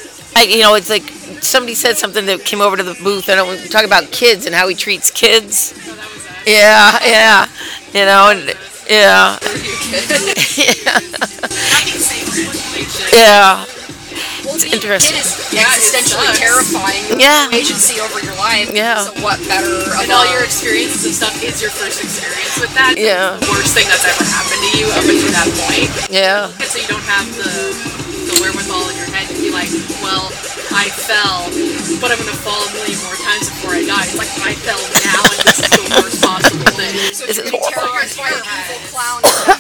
[SPEAKER 2] it's somebody said something that came over to the booth, and we talk about kids and how he treats kids. Yeah. And yeah. Yeah. It's interesting.
[SPEAKER 3] Essentially terrifying.
[SPEAKER 2] Yeah.
[SPEAKER 3] Agency over your life.
[SPEAKER 2] Yeah.
[SPEAKER 3] So what better?
[SPEAKER 7] And all your experiences and stuff is your first experience with that.
[SPEAKER 2] Yeah.
[SPEAKER 7] The worst thing that's ever happened to you up until that point.
[SPEAKER 2] Yeah.
[SPEAKER 7] And so you don't have the wherewithal in your head to be like, well, I fell, but I'm gonna fall a million more times before I die. It's I fell now, and this is the worst possible thing.
[SPEAKER 3] So
[SPEAKER 2] This is
[SPEAKER 3] you're
[SPEAKER 2] horrifying.
[SPEAKER 3] terrorized by an evil clown.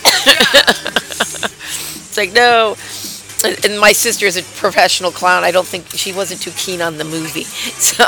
[SPEAKER 2] It's no. And my sister is a professional clown. I don't think she wasn't too keen on the movie. So.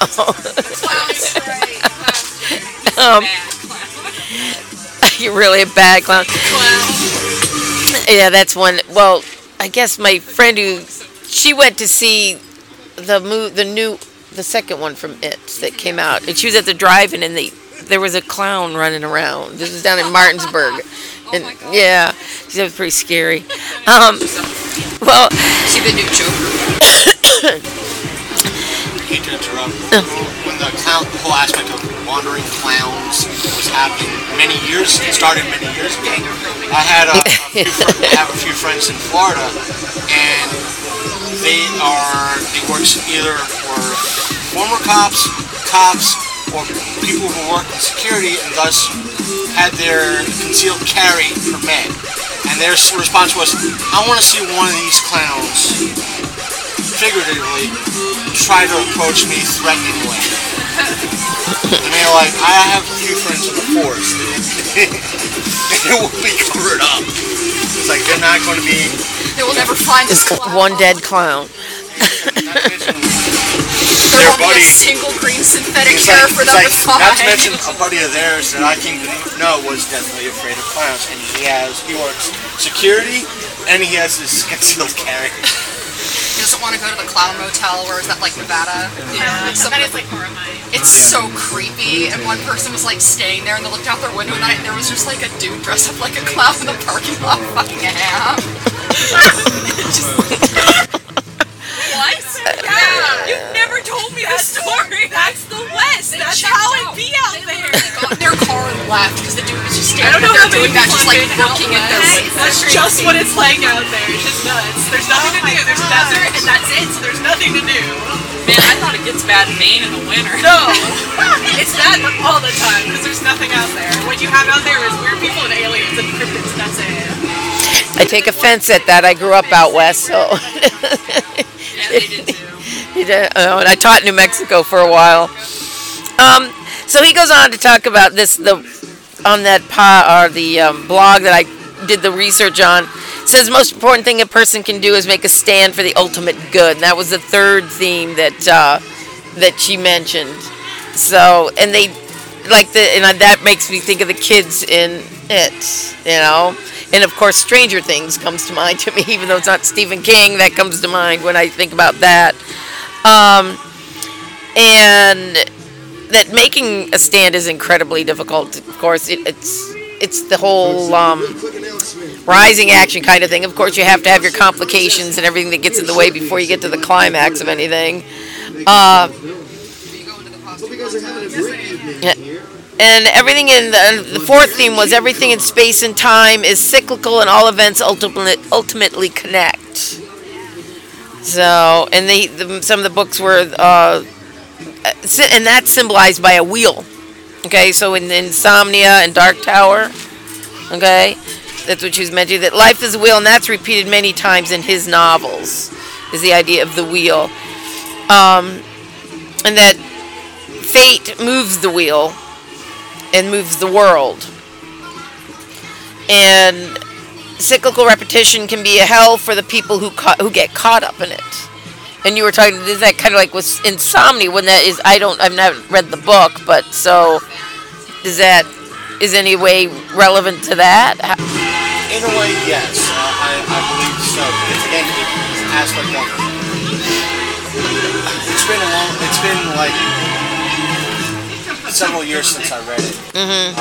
[SPEAKER 2] You're really a bad clown. Yeah, that's one. Well, I guess my friend she went to see the second one from It that came out, and she was at the drive-in, and there was a clown running around. This was down in Martinsburg, and yeah, that was pretty scary. Well,
[SPEAKER 3] See the new Joker.
[SPEAKER 1] I hate to interrupt. When the whole aspect of wandering clowns was happening started many years ago. I had have a few friends in Florida, and they either were former cops, for people who work in security and thus had their concealed carry permit. And their response was, I want to see one of these clowns, figuratively, try to approach me threateningly. And they're like, I have a few friends in the force. It will be covered up. It's like, they're not going to be...
[SPEAKER 3] They will never find this clown.
[SPEAKER 2] One dead clown.
[SPEAKER 3] There will be a single green synthetic hair for them to find.
[SPEAKER 1] Not to mention a buddy of theirs that I came to know was definitely afraid of clowns, and he works security, and he has his concealed carry.
[SPEAKER 3] He doesn't want to go to the clown motel, where is that, like Nevada?
[SPEAKER 5] Yeah, that is like horrifying.
[SPEAKER 3] It's so creepy, and one person was like staying there, and they looked out their window at night, and there was just like a dude dressed up like a clown in the parking lot fucking a ham.
[SPEAKER 7] What? Yeah. You never told me the story. That's the West. That's how it be out there.
[SPEAKER 3] They got in their car and left because the dude was just
[SPEAKER 7] I
[SPEAKER 3] standing
[SPEAKER 7] don't know
[SPEAKER 3] there
[SPEAKER 7] how
[SPEAKER 3] doing that, just like looking at their
[SPEAKER 7] That's just what it's like out there. It's just nuts. There's nothing to do. There's a desert, and that's it. So there's nothing to do. Man, I thought it gets bad in Maine in the winter. No, it's that all the time because there's nothing out there. What you have out there is weird people and aliens and cryptids. That's it.
[SPEAKER 2] I take offense at that. I grew up out west, so.
[SPEAKER 7] Yeah, they did too.
[SPEAKER 2] And I taught in New Mexico for a while. So he goes on to talk about this on that blog that I did the research on. It says most important thing a person can do is make a stand for the ultimate good. And that was the third theme that she mentioned. So, and they like and that makes me think of the kids in it, you know. And of course, Stranger Things comes to mind to me, even though it's not Stephen King. That comes to mind when I think about that. And that making a stand is incredibly difficult. Of course, it's the whole rising action kind of thing. Of course, you have to have your complications and everything that gets in the way before you get to the climax of anything. And everything in the fourth theme was everything in space and time is cyclical and all events ultimately connect. So, and some of the books were, and that's symbolized by a wheel. Okay, so in Insomnia and Dark Tower, okay, that's what she was mentioning, that life is a wheel, and that's repeated many times in his novels, is the idea of the wheel. And that fate moves the wheel and moves the world. And cyclical repetition can be a hell for the people who get caught up in it. And you were talking, is that kind of like with Insomnia, when that is, I've never read the book, but so, is any way relevant to that?
[SPEAKER 1] In a way, yes. I believe so. Because again, it's an aspect of it. It's been like several years since I read it.
[SPEAKER 2] Mm-hmm.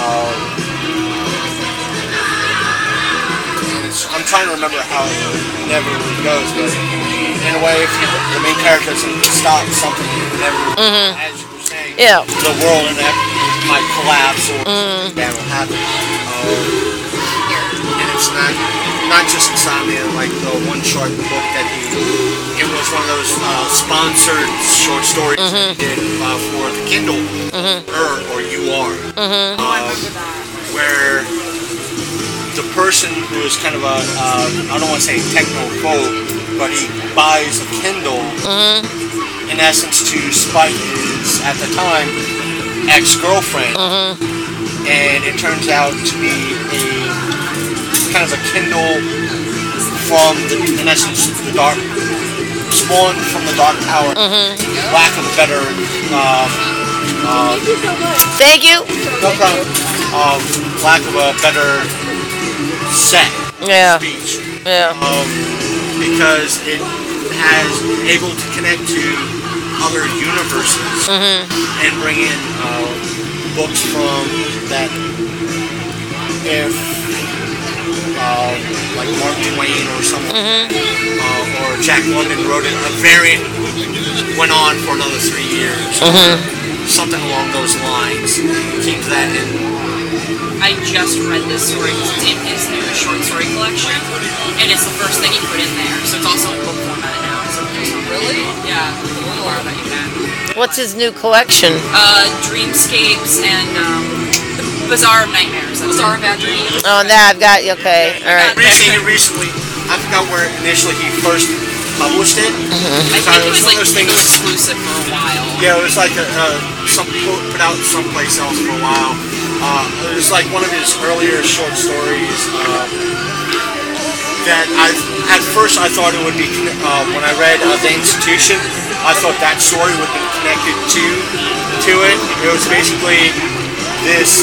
[SPEAKER 1] I'm trying to remember how it never really goes, but in a way, if the main character doesn't stop something, it never, as you were saying, the world and that might collapse or that will happen. And it's not just Insomnia, like the one short book that it was one of those sponsored short stories that he did for the Kindle, or You Are, where the person who is kind of a, I don't want to say technophobe, but he buys a Kindle, in essence, to spite his, at the time, ex-girlfriend. And it turns out to be kind of a Kindle from, in essence, the dark, spawned from the Dark Tower, lack of a better,
[SPEAKER 2] thank you.
[SPEAKER 1] No problem. Lack of a better set speech. Because it has able to connect to other universes and bring in books from that, if like Mark Twain or someone or Jack London wrote it, a variant went on for another 3 years, something along those lines. Came to that end.
[SPEAKER 7] I just read this story because it's in his new short story collection, and it's the first thing he put in there, so it's also in book format now. Really? Yeah. Tomorrow that you can.
[SPEAKER 2] What's his new collection?
[SPEAKER 7] Dreamscapes and the Bazaar of Nightmares. Bazaar of Bad Dreams.
[SPEAKER 2] Oh, that I've got. Okay, all right.
[SPEAKER 1] Recently, I forgot where initially he first published it.
[SPEAKER 7] I think it was like exclusive for a while.
[SPEAKER 1] Yeah, it was like put out someplace else for a while. It was like one of his earlier short stories that at first I thought it would be when I read The Institution, I thought that story would be connected to it. It was basically this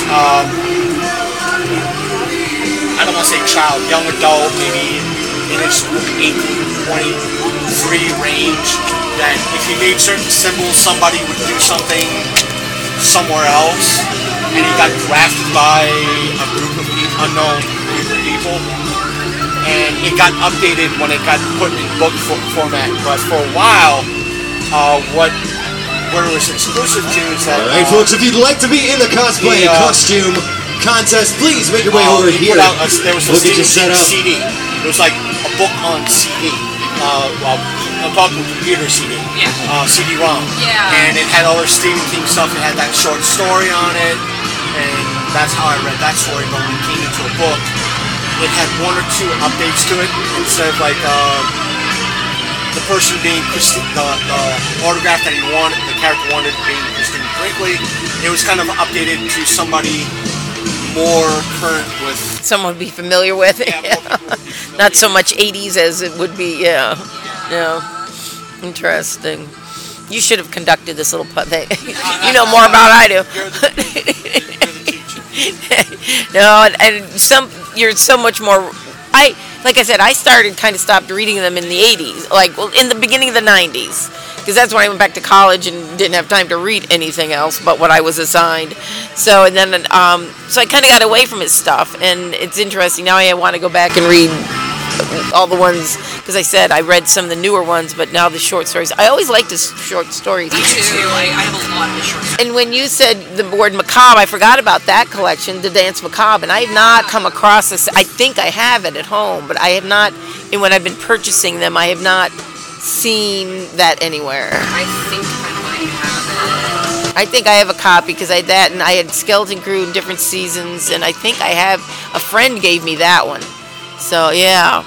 [SPEAKER 1] I don't want to say child, young adult, maybe in his 18, 23 range, that if he made certain symbols, somebody would do something somewhere else, and he got drafted by a group of unknown group of people, and it got updated when it got put in book format. But for a while, what it was exclusive to is that.
[SPEAKER 8] Alright, folks, if you'd like to be in the cosplay costume contest, please make your way over here.
[SPEAKER 1] There was a CD. It was like a book on CD. I'm talking computer CD.
[SPEAKER 7] Yeah.
[SPEAKER 1] CD-ROM.
[SPEAKER 7] Yeah.
[SPEAKER 1] And it had other Stephen King stuff. It had that short story on it, and that's how I read that story. But when it came into a book, it had one or two updates to it instead of like the person being the autograph that the character wanted being Christine Brinkley. It was kind of updated to somebody more current with.
[SPEAKER 2] Someone be familiar with it.
[SPEAKER 1] Yeah.
[SPEAKER 2] Not so much 80s as it would be. Yeah. Interesting. You should have conducted this little thing. You know more about I do. No, and you're so much more. Like I said, I stopped reading them in the 80s, in the beginning of the 90s, because that's when I went back to college and didn't have time to read anything else but what I was assigned. So and then, so I kind of got away from his stuff, and it's interesting now. I want to go back and read all the ones, because I said I read some of the newer ones, but now the short stories. I always liked his short stories.
[SPEAKER 7] Me too. I have a lot of the short stories.
[SPEAKER 2] And when you said the word macabre, I forgot about that collection, The Dance Macabre, and I have not come across this. I think I have it at home, but I have not, and when I've been purchasing them, I have not seen that anywhere.
[SPEAKER 3] I think I might have it.
[SPEAKER 2] I think I have a copy, because I had that, and I had Skeleton Crew in different seasons, and I think I have, a friend gave me that one. So, yeah.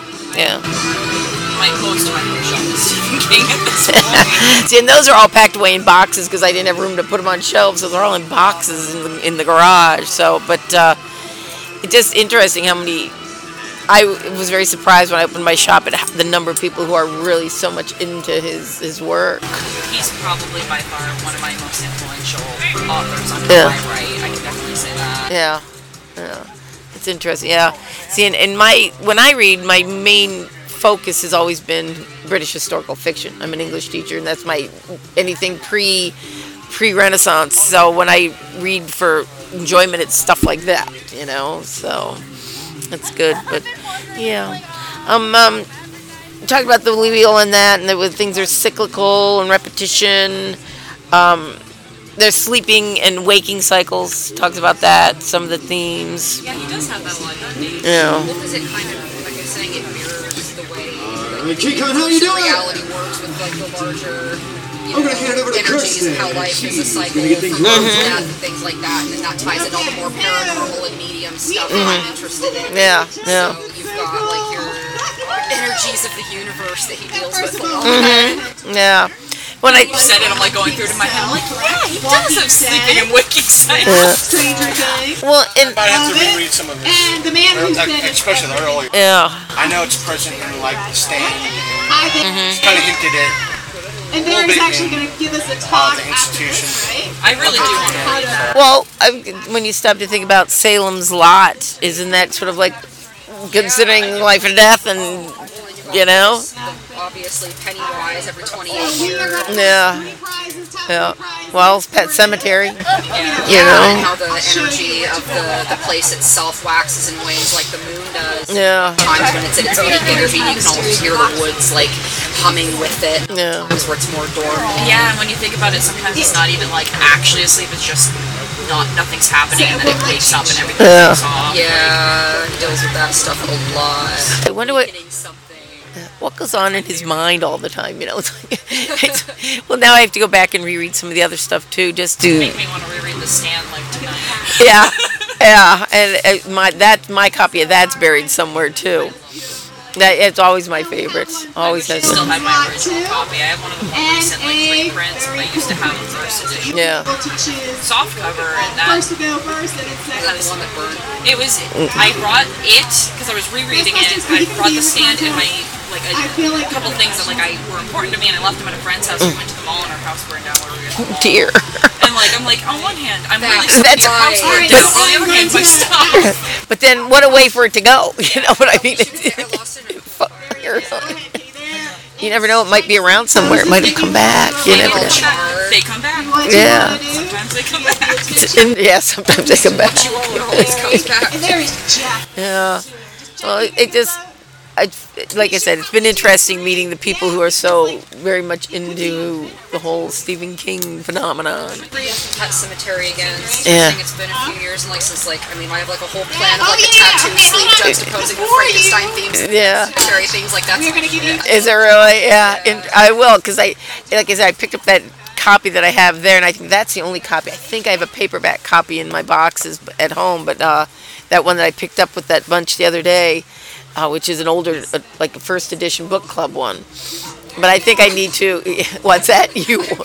[SPEAKER 7] My close to my bookshelf is Stephen King at this point.
[SPEAKER 2] See, and those are all packed away in boxes because I didn't have room to put them on shelves, so they're all in boxes in the garage. So, but it's just interesting how many. I was very surprised when I opened my shop at the number of people who are really so much into his work.
[SPEAKER 7] He's probably by far one of my most influential authors on my right. I can definitely say that.
[SPEAKER 2] Yeah. It's interesting, yeah. See, when I read, my main focus has always been British historical fiction. I'm an English teacher, and that's anything pre-Renaissance. So when I read for enjoyment, it's stuff like that, So that's good. But yeah, talked about the wheel and that, and things are cyclical and repetition. There's sleeping and waking cycles. Talks about that. Some of the themes.
[SPEAKER 7] Yeah, he does have that a lot, doesn't he?
[SPEAKER 2] Yeah.
[SPEAKER 3] Well, because it kind of, like I was saying, it mirrors the way
[SPEAKER 8] G-Con, how you doing?
[SPEAKER 3] reality works with like the larger
[SPEAKER 8] I'm gonna hand it over to Chris
[SPEAKER 3] energies of how life is a cycle from birth to death and things like that, and then that ties in all the more paranormal and medium stuff that I'm interested in.
[SPEAKER 2] Yeah.
[SPEAKER 3] So you've got like your energies of the universe that he deals with a lot.
[SPEAKER 2] Yeah. When I
[SPEAKER 7] said it, I'm like going through to my head. I'm like, yeah, he does have sleeping and waking cycles.
[SPEAKER 5] Stranger Things.
[SPEAKER 2] well, and
[SPEAKER 1] I have to reread some of this,
[SPEAKER 5] And the man who's been
[SPEAKER 1] especially the earlier.
[SPEAKER 2] yeah.
[SPEAKER 1] I know it's present in like The Stand.
[SPEAKER 5] I've been,
[SPEAKER 1] It's kind of hinted at
[SPEAKER 5] and Darren's actually going to give us a talk
[SPEAKER 1] The
[SPEAKER 5] after
[SPEAKER 1] Institution.
[SPEAKER 5] this, right?
[SPEAKER 7] I really do want to read that.
[SPEAKER 2] Well, when you stop to think about Salem's Lot, isn't that sort of like considering life and death, and
[SPEAKER 3] Obviously, Pennywise every 28 years.
[SPEAKER 2] Yeah. Yeah. Well, Pet Cemetery.
[SPEAKER 3] And how the energy of the place itself waxes in ways like the moon does.
[SPEAKER 2] Yeah.
[SPEAKER 3] Times when it's at its peak energy, you can almost hear the woods like humming with it.
[SPEAKER 2] Yeah.
[SPEAKER 3] Times where it's more dormant.
[SPEAKER 7] Yeah, and when you think about it, sometimes it's not even like actually asleep. It's just nothing's happening, and then it wakes up and everything goes off.
[SPEAKER 3] Yeah, he deals with that stuff a lot.
[SPEAKER 2] I wonder what. what goes on in his mind all the time. Well, now I have to go back and reread some of the other stuff too, just to
[SPEAKER 7] Make me want to reread The Stand like tonight.
[SPEAKER 2] yeah, yeah, and my copy of that's buried somewhere too. It's always my favorite. Always
[SPEAKER 7] I
[SPEAKER 2] has
[SPEAKER 7] still
[SPEAKER 2] been.
[SPEAKER 7] have my original copy. I have one of the more recent reprints, but I used to have the first edition.
[SPEAKER 2] Yeah.
[SPEAKER 7] Soft cover, and that
[SPEAKER 3] That's the one that burned.
[SPEAKER 7] it was. I brought it because I was rereading it. I brought The Stand and my a couple things that were important to me, and I left them at a friend's house. We went to the mall, and our house burned down. Where we were at the mall.
[SPEAKER 2] Dear.
[SPEAKER 7] And I'm like, on one hand, I'm really sorry
[SPEAKER 2] That's
[SPEAKER 7] your house burned down. On the other hand, my stuff.
[SPEAKER 2] But then, what a way for it to go. You know what I mean?
[SPEAKER 3] I lost it.
[SPEAKER 2] You never know. It might be around somewhere. It might have come back. You never know.
[SPEAKER 7] They come back.
[SPEAKER 2] Yeah.
[SPEAKER 7] Sometimes they come back.
[SPEAKER 2] Yeah. Sometimes they come back.
[SPEAKER 3] It always comes back.
[SPEAKER 2] Yeah. Well, it just, like I said, it's been interesting meeting the people who are so very much into the whole Stephen King phenomenon.
[SPEAKER 3] Pet Cemetery again.
[SPEAKER 2] Yeah.
[SPEAKER 3] I think it's been a few years, and I have a whole plan of a tattoo sleeve juxtaposing the Frankenstein themes.
[SPEAKER 2] Yeah.
[SPEAKER 3] Cemetery things like that.
[SPEAKER 2] Is it really? Yeah. And I will, because like I said, I picked up that copy that I have there, and I think that's the only copy. I think I have a paperback copy in my boxes at home, but that one that I picked up with that bunch the other day, which is an older, like a first edition book club one. But I think I need to. What's that? You grab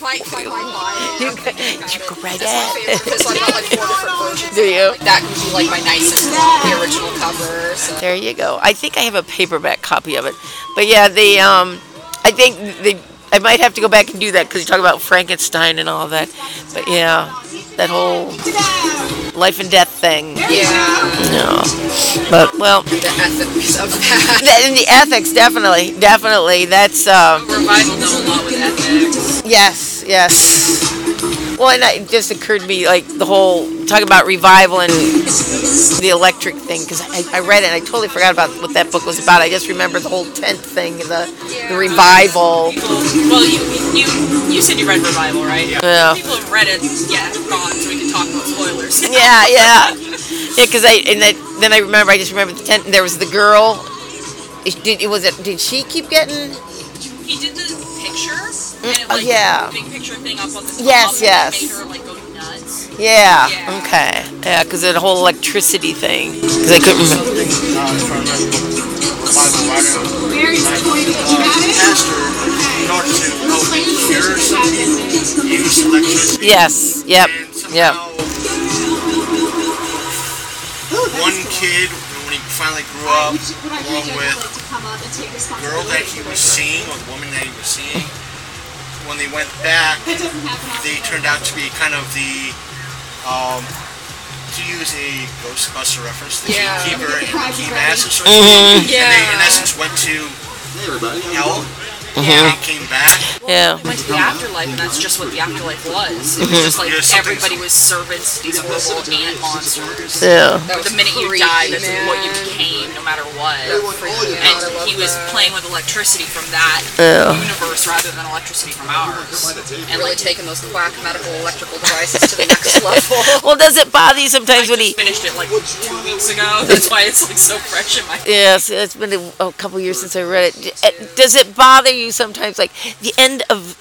[SPEAKER 2] it.
[SPEAKER 3] Because I've got 4 different versions.
[SPEAKER 2] Do you?
[SPEAKER 3] That would be my nicest one, the original cover. So.
[SPEAKER 2] There you go. I think I have a paperback copy of it. But yeah, I think I might have to go back and do that because you talk about Frankenstein and all of that. But yeah, that whole life and death thing.
[SPEAKER 3] Yeah.
[SPEAKER 2] No. But well.
[SPEAKER 3] The ethics of that.
[SPEAKER 2] And the ethics, definitely. That's
[SPEAKER 7] Revival does a lot with ethics.
[SPEAKER 2] yes. Well, and it just occurred to me, like, the whole, talking about revival and the electric thing, because I read it and I totally forgot about what that book was about. I just remember the whole tent thing, the revival.
[SPEAKER 7] Well, you said you read Revival, right?
[SPEAKER 2] Yeah.
[SPEAKER 7] People have read it, gone, so we can talk about spoilers.
[SPEAKER 2] Yeah, because then I just remember the tent, and there was the girl. Did she keep getting?
[SPEAKER 7] He did the picture, and
[SPEAKER 2] yeah.
[SPEAKER 7] big picture thing up on the top.
[SPEAKER 2] Yes.
[SPEAKER 7] And it made her go nuts.
[SPEAKER 2] Yeah. Okay. Yeah, because of the whole electricity thing. Because I couldn't remember. Yes. Yep.
[SPEAKER 1] One kid, when he finally grew up, along with the girl that he was seeing, or the woman that he was seeing, when they went back, they turned out to be kind of the, to use a Ghostbuster reference, the keeper and the key master sort of thing.
[SPEAKER 3] Yeah.
[SPEAKER 1] And they, in essence, went to hell. And they came back.
[SPEAKER 2] Yeah.
[SPEAKER 7] They went to the afterlife, and that's just what the afterlife was. It was just like everybody was servants to these horrible ant monsters.
[SPEAKER 2] Yeah.
[SPEAKER 7] The minute you died, that's what you became, no matter what. And he was playing with electricity from that universe rather than electricity from ours.
[SPEAKER 3] And really taking those quack medical electrical devices to the next level.
[SPEAKER 2] Well, does it bother you sometimes when he?
[SPEAKER 7] Finished it 2 weeks ago. That's why it's so fresh in my head.
[SPEAKER 2] Yes, it's been a couple years since I read it. Does it bother you sometimes, like the end of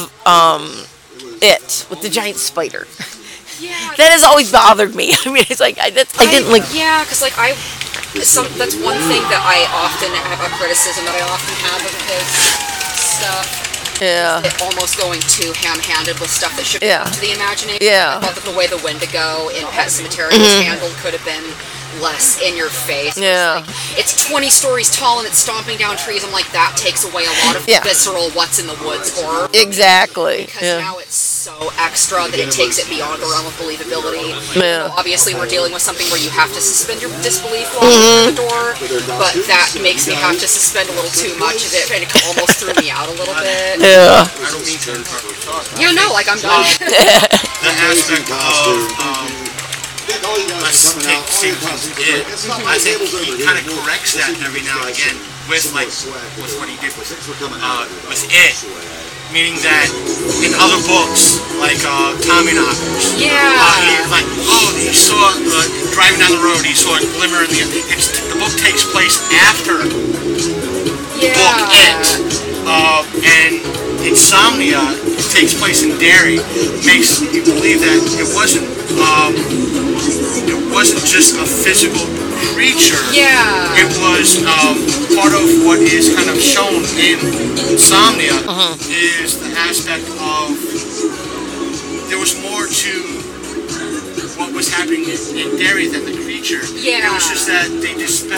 [SPEAKER 2] it with the giant spider?
[SPEAKER 3] Yeah.
[SPEAKER 2] That has always bothered me. I mean, it's like I didn't like.
[SPEAKER 3] Yeah, because that's one thing that I often have a criticism that I often have of his stuff.
[SPEAKER 2] Yeah.
[SPEAKER 3] It almost going too ham-handed with stuff that should be to the imagination.
[SPEAKER 2] Yeah.
[SPEAKER 3] I thought that the way the Wendigo in Pet Cemetery was handled could have been less in your face.
[SPEAKER 2] Yeah.
[SPEAKER 3] It's 20 stories tall and it's stomping down trees. I'm like, that takes away a lot of visceral what's in the woods horror.
[SPEAKER 2] Exactly.
[SPEAKER 3] Because now it's so extra that it takes it beyond the realm of believability.
[SPEAKER 2] Yeah.
[SPEAKER 3] Obviously, we're dealing with something where you have to suspend your disbelief while through the door, but that makes me have to suspend a little too much of it, and it almost threw me out a little bit.
[SPEAKER 2] Yeah.
[SPEAKER 1] I don't mean to interrupt what you're talking about.
[SPEAKER 3] Yeah, no, like I'm done.
[SPEAKER 1] The aspect of let's take Stephen did. I think he kind of corrects that every now and again with what he did with it, meaning that in other books like Tommyknockers, he saw driving down the road, he saw a glimmer in the book takes place after book It, and Insomnia takes place in Derry, makes you believe that it wasn't just a physical creature.
[SPEAKER 3] Yeah.
[SPEAKER 1] It was part of what is kind of shown in Insomnia is the aspect of there was more to what was happening in Derry than the creature.
[SPEAKER 3] Yeah.
[SPEAKER 1] It was just that they just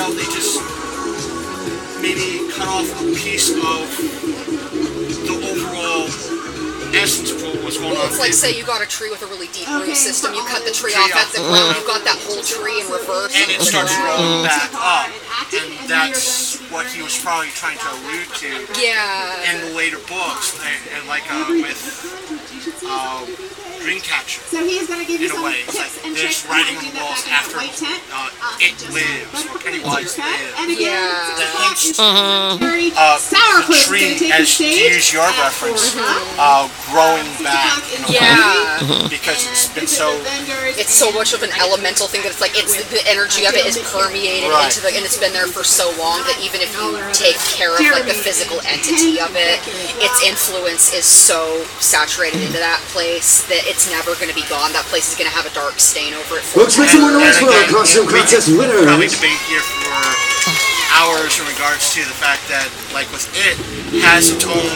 [SPEAKER 1] maybe cut off a piece of the overall essence of what was going on.
[SPEAKER 3] It's like, say you got a tree with a really deep root system, you cut the tree off at the ground, you've got that whole tree in reverse.
[SPEAKER 1] And it starts growing back up. And that's what he was probably trying to allude to in the later books. And like with Dreamcatcher,
[SPEAKER 5] So he is going to give you
[SPEAKER 1] in a
[SPEAKER 5] some
[SPEAKER 1] way. It's like
[SPEAKER 5] tips and
[SPEAKER 1] there's
[SPEAKER 5] tricks
[SPEAKER 1] writing
[SPEAKER 5] on
[SPEAKER 1] on
[SPEAKER 5] how to
[SPEAKER 1] the
[SPEAKER 5] do
[SPEAKER 1] walls
[SPEAKER 5] that
[SPEAKER 1] after
[SPEAKER 5] white tent.
[SPEAKER 1] It Lives, or Pennywise Lives.
[SPEAKER 5] And again,
[SPEAKER 3] Yeah.
[SPEAKER 1] The hints
[SPEAKER 5] very
[SPEAKER 1] the
[SPEAKER 5] sourpuss
[SPEAKER 1] tree,
[SPEAKER 5] going to take the
[SPEAKER 1] as to
[SPEAKER 5] stage.
[SPEAKER 1] use your reference, growing back in a way.
[SPEAKER 3] Yeah.
[SPEAKER 1] Because it's been so...
[SPEAKER 3] It's so much of an elemental thing that it's like the energy of it is permeated
[SPEAKER 1] Right.
[SPEAKER 3] into and it's been there for so long that even if you take care of like the physical entity of it, its influence is so saturated into that place that it's never going to be gone. That place is going to have a dark stain over it.
[SPEAKER 8] Let's make some more noise for our costume contest winner.
[SPEAKER 1] Probably debate here for hours in regards to the fact that, like with It, has its own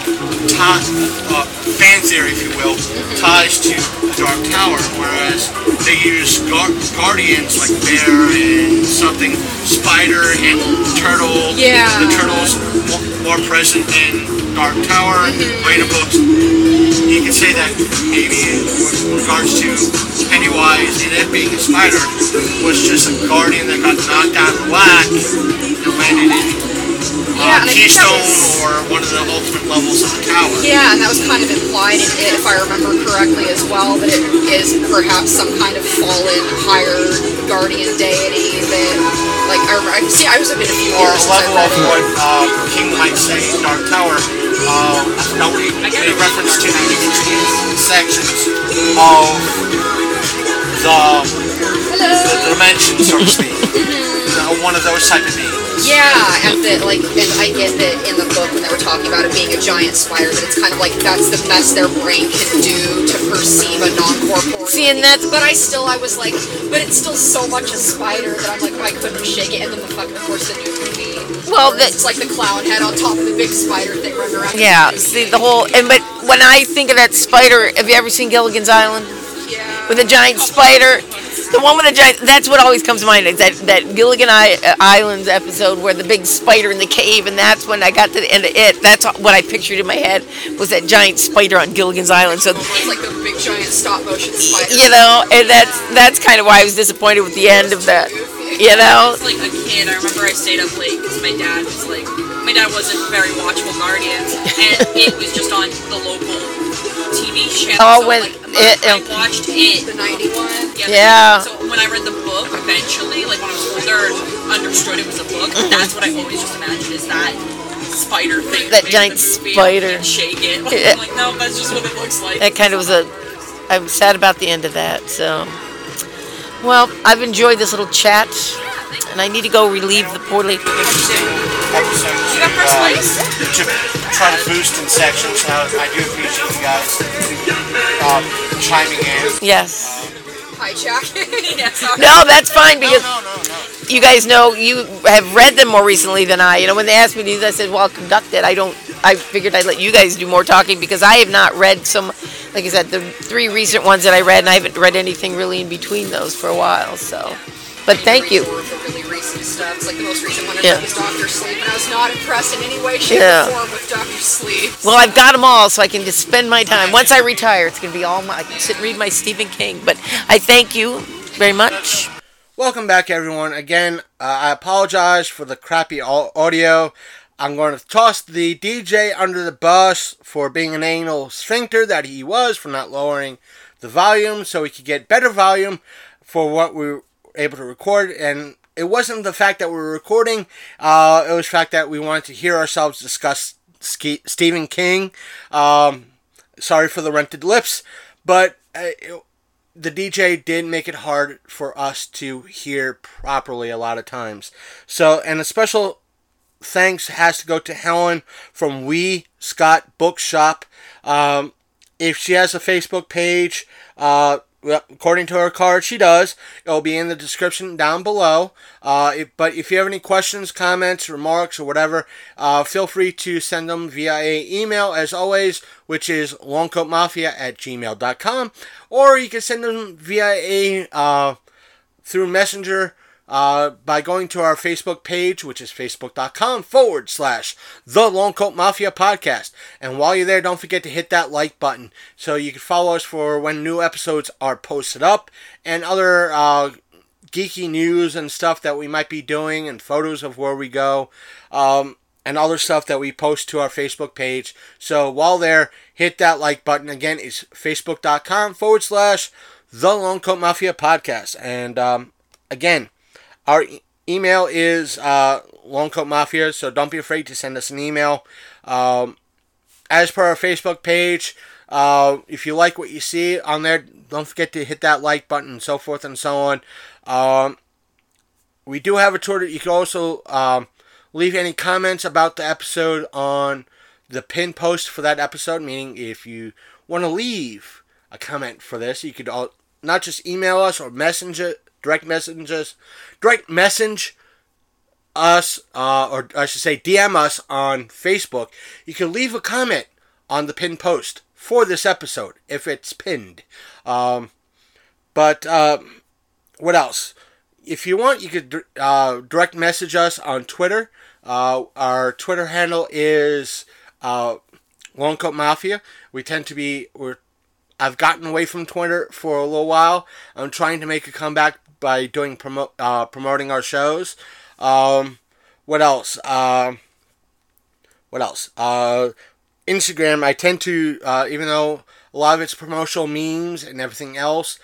[SPEAKER 1] fan theory, if you will, ties to the Dark Tower, whereas they use guardians like Bear and something, Spider and Turtle.
[SPEAKER 3] Yeah.
[SPEAKER 1] The Turtle's more present in Dark Tower, later books. You can say that maybe in regards to Pennywise and it being a spider was just a guardian that got knocked out of whack and landed in
[SPEAKER 3] Yeah, and I think that
[SPEAKER 1] Keystone
[SPEAKER 3] was-
[SPEAKER 1] or one of the ultimate levels of the tower.
[SPEAKER 3] Yeah, and that was kind of implied in it, if I remember correctly as well, that it is perhaps some kind of fallen, higher guardian deity that, like, I was a bit a few
[SPEAKER 1] Or
[SPEAKER 3] years
[SPEAKER 1] a
[SPEAKER 3] since I
[SPEAKER 1] level
[SPEAKER 3] read
[SPEAKER 1] of
[SPEAKER 3] it.
[SPEAKER 1] what King might say, Dark Tower. I forgot what he made reference to the sections of the dimension, so to speak. One of those type of beings.
[SPEAKER 3] Yeah, and I get that in the book when they were talking about it being a giant spider, that it's kind of like that's the best their brain can do to perceive a non-corporeal.
[SPEAKER 2] See, and that's-
[SPEAKER 3] But I was like, but it's still so much a spider that I'm like, I couldn't shake it. And then of course, the new movie.
[SPEAKER 2] Well,
[SPEAKER 3] where it's like the clown head on top of the big spider thing running around.
[SPEAKER 2] Yeah, see the whole, but when I think of that spider, have you ever seen Gilligan's Island?
[SPEAKER 3] Yeah.
[SPEAKER 2] With a giant spider? The one with a giant, that's what always comes to mind, is that Gilligan Islands episode where the big spider in the cave, and that's when I got to the end of It. That's what I pictured in my head, was that giant spider on Gilligan's Island. So,
[SPEAKER 3] It's like the big giant stop motion spider.
[SPEAKER 2] you know, and that's kind of why I was disappointed with the end of that, you know?
[SPEAKER 7] As like a kid, I remember I stayed up late because my dad wasn't very watchful Guardians, and it was just on the local TV channel.
[SPEAKER 2] Oh,
[SPEAKER 7] so,
[SPEAKER 2] when
[SPEAKER 7] I watched it.
[SPEAKER 3] The 91.
[SPEAKER 2] Yeah.
[SPEAKER 7] So when I read the book, eventually, like when I was older and understood it was a book, that's what I always just imagined is that spider thing.
[SPEAKER 2] That
[SPEAKER 7] made
[SPEAKER 2] giant
[SPEAKER 7] the movie.
[SPEAKER 2] spider.
[SPEAKER 7] I can't shake it.
[SPEAKER 2] Yeah.
[SPEAKER 7] I'm like, no, that's just what it looks like.
[SPEAKER 2] That kind of was I was sad about the end of that, so. Well, I've enjoyed this little chat, and I need to go relieve the poorly.
[SPEAKER 1] Episode
[SPEAKER 7] You got first place?
[SPEAKER 1] to try to boost in sections. I do appreciate you guys chiming in.
[SPEAKER 2] Yes.
[SPEAKER 3] Hi, Jack.
[SPEAKER 7] Yeah, sorry.
[SPEAKER 2] No, that's fine because
[SPEAKER 1] No.
[SPEAKER 2] you guys know you have read them more recently than I. You know, when they asked me these, I said, "Well, I'll conduct it." I figured I'd let you guys do more talking because I have not read some. Like I said, the 3 recent ones that I read, and I haven't read anything really in between those for a while. So, but thank you.
[SPEAKER 3] For really recent stuff. It's like the most recent one I
[SPEAKER 2] Yeah.
[SPEAKER 3] read was Dr. Sleep, and I was not impressed in any way, shape,
[SPEAKER 2] Yeah.
[SPEAKER 3] or form with Dr. Sleep.
[SPEAKER 2] Well, I've got them all, so I can just spend my time. Once I retire, it's going to be all I can sit and read my Stephen King. But I thank you very much.
[SPEAKER 1] Welcome back, everyone. Again, I apologize for the crappy audio. I'm going to toss the DJ under the bus for being an anal sphincter that he was, for not lowering the volume so we could get better volume for what we were able to record. And it wasn't the fact that we were recording, it was the fact that we wanted to hear ourselves discuss Stephen King. Sorry for the rented lips, but the DJ did make it hard for us to hear properly a lot of times. So, and a special thanks has to go to Helen from We Scott Bookshop. If she has a Facebook page, according to her card, she does. It'll be in the description down below. But if you have any questions, comments, remarks, or whatever, feel free to send them via email, as always, which is longcoatmafia@gmail.com. Or you can send them via through Messenger by going to our Facebook page, which is facebook.com/The Long Coat Mafia Podcast. And while you're there, don't forget to hit that like button so you can follow us for when new episodes are posted up, and other geeky news and stuff that we might be doing, and photos of where we go, and other stuff that we post to our Facebook page. So while there, hit that like button. Again, it's facebook.com/The Long Coat Mafia Podcast. And again, our email is Longcoat Mafia, so don't be afraid to send us an email. As per our Facebook page, if you like what you see on there, don't forget to hit that like button, and so forth and so on. We do have a Twitter. You can also leave any comments about the episode on the pin post for that episode, meaning if you want to leave a comment for this, you could not just email us or direct message us, or I should say DM us on Facebook. You can leave a comment on the pinned post for this episode if it's pinned. But what else? If you want, you could direct message us on Twitter. Our Twitter handle is Longcoat Mafia. I've gotten away from Twitter for a little while. I'm trying to make a comeback by doing promoting our shows. What else? Instagram, I tend to, even though a lot of it's promotional memes and everything else,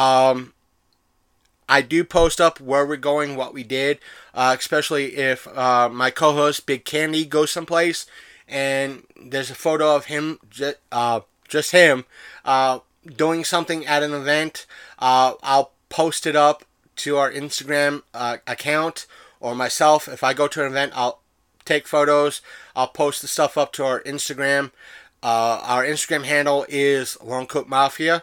[SPEAKER 1] I do post up where we're going, what we did, especially if my co-host Big Candy goes someplace and there's a photo of him, just him, doing something at an event. I'll post it up to our Instagram account, or myself. If I go to an event, I'll take photos. I'll post the stuff up to our Instagram. Our Instagram handle is Longcoat Mafia.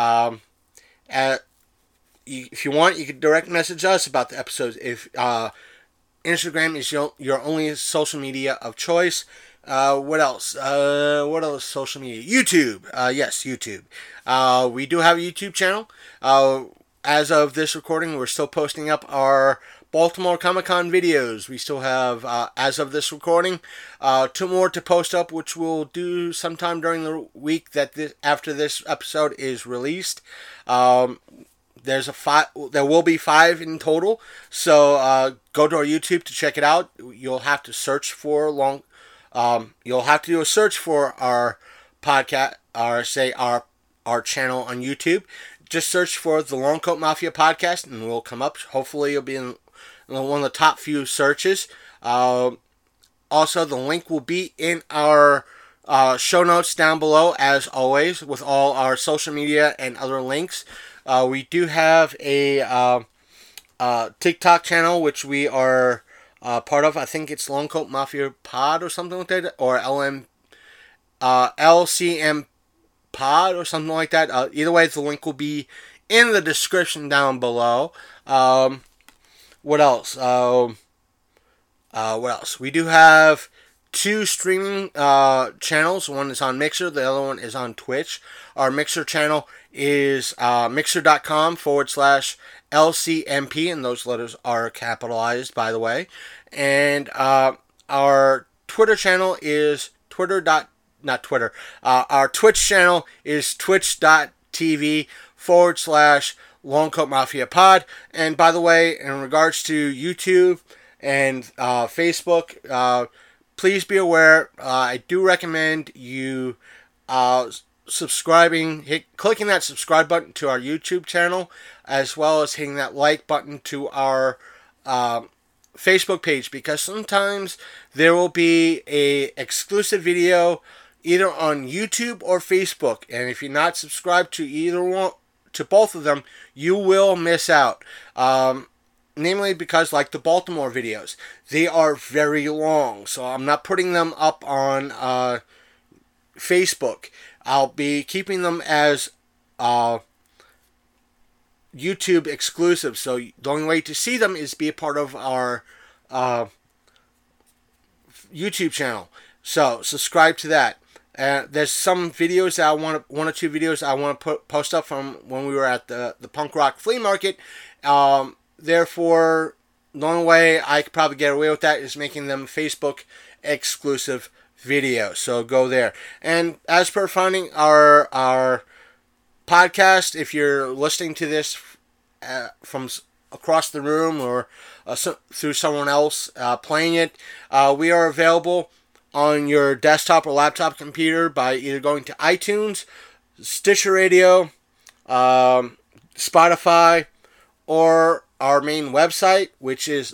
[SPEAKER 1] If you want, you can direct message us about the episodes. If Instagram is your only social media of choice. What else? What else social media? YouTube. Yes, YouTube. We do have a YouTube channel. As of this recording, we're still posting up our Baltimore Comic-Con videos. We still have, as of this recording, 2 more to post up, which we'll do sometime during the week after this episode is released. There will be 5 in total. So go to our YouTube to check it out. You'll have to search for you'll have to do a search for our podcast, or say our channel on YouTube. Just search for the Longcoat Mafia Podcast, and we'll come up. Hopefully, you'll be in one of the top few searches. Also, the link will be in our show notes down below, as always, with all our social media and other links. We do have a TikTok channel, which we are part of. I think it's Longcoat Mafia Pod or something like that, or LCM Pod or something like that. Either way, the link will be in the description down below. What else? What else? We do have 2 streaming channels. One is on Mixer. The other one is on Twitch. Our Mixer channel is mixer.com/LCMP, and those letters are capitalized, by the way. And our Twitter channel is our Twitch channel is twitch.tv/Longcoat Mafia Pod. And by the way, in regards to YouTube and Facebook, please be aware, I do recommend you clicking that subscribe button to our YouTube channel, as well as hitting that like button to our Facebook page, because sometimes there will be a exclusive video either on YouTube or Facebook, and if you're not subscribed to either one, to both of them, you will miss out. Now, namely because, like the Baltimore videos, they are very long, so I'm not putting them up on Facebook. I'll be keeping them as YouTube exclusive, so the only way to see them is be a part of our YouTube channel. So subscribe to that. There's some videos that I want to, 1 or 2 videos I want to post up from when we were at the punk rock flea market. Therefore, the only way I could probably get away with that is making them Facebook exclusive videos. So go there. And as per finding our podcast, if you're listening to this from across the room or through someone else playing it, we are available on your desktop or laptop computer by either going to iTunes, Stitcher Radio, Spotify, or our main website, which is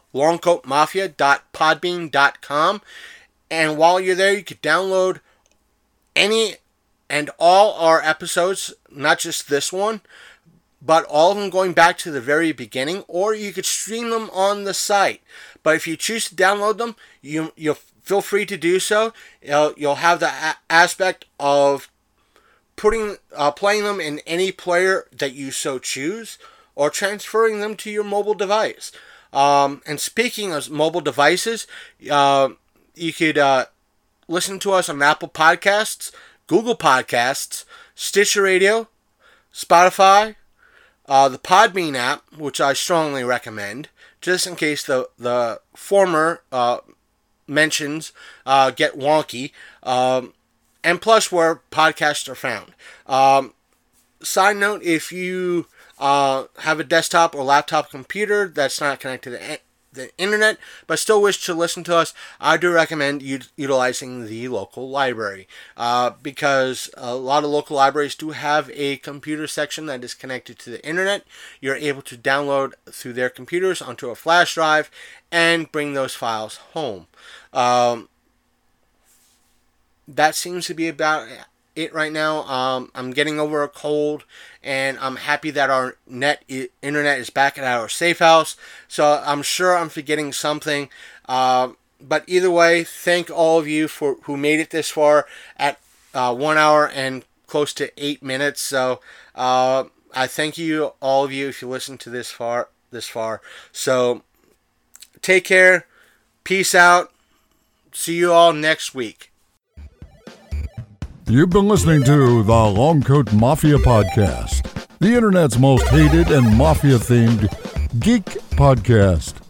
[SPEAKER 1] thelongcoatmafia.podbean.com. And while you're there, you can download any and all our episodes, not just this one, but all of them going back to the very beginning, or you could stream them on the site. But if you choose to download them, you'll feel free to do so. You'll have the aspect of playing them in any player that you so choose, or transferring them to your mobile device. And speaking of mobile devices, you could listen to us on Apple Podcasts, Google Podcasts, Stitcher Radio, Spotify, the Podbean app, which I strongly recommend, just in case the former mentions get wonky, and plus where podcasts are found. Side note, if you have a desktop or laptop computer that's not connected to the internet, but still wish to listen to us, I do recommend utilizing the local library, because a lot of local libraries do have a computer section that is connected to the internet. You're able to download through their computers onto a flash drive and bring those files home. That seems to be about it right now. I'm getting over a cold, and I'm happy that our internet is back at our safe house. So I'm sure I'm forgetting something. But either way, thank all of you who made it this far at 1 hour and close to 8 minutes. So I thank you, all of you, if you listened to this far. So take care. Peace out. See you all next week.
[SPEAKER 9] You've been listening to the Longcoat Mafia Podcast, the internet's most hated and mafia-themed geek podcast.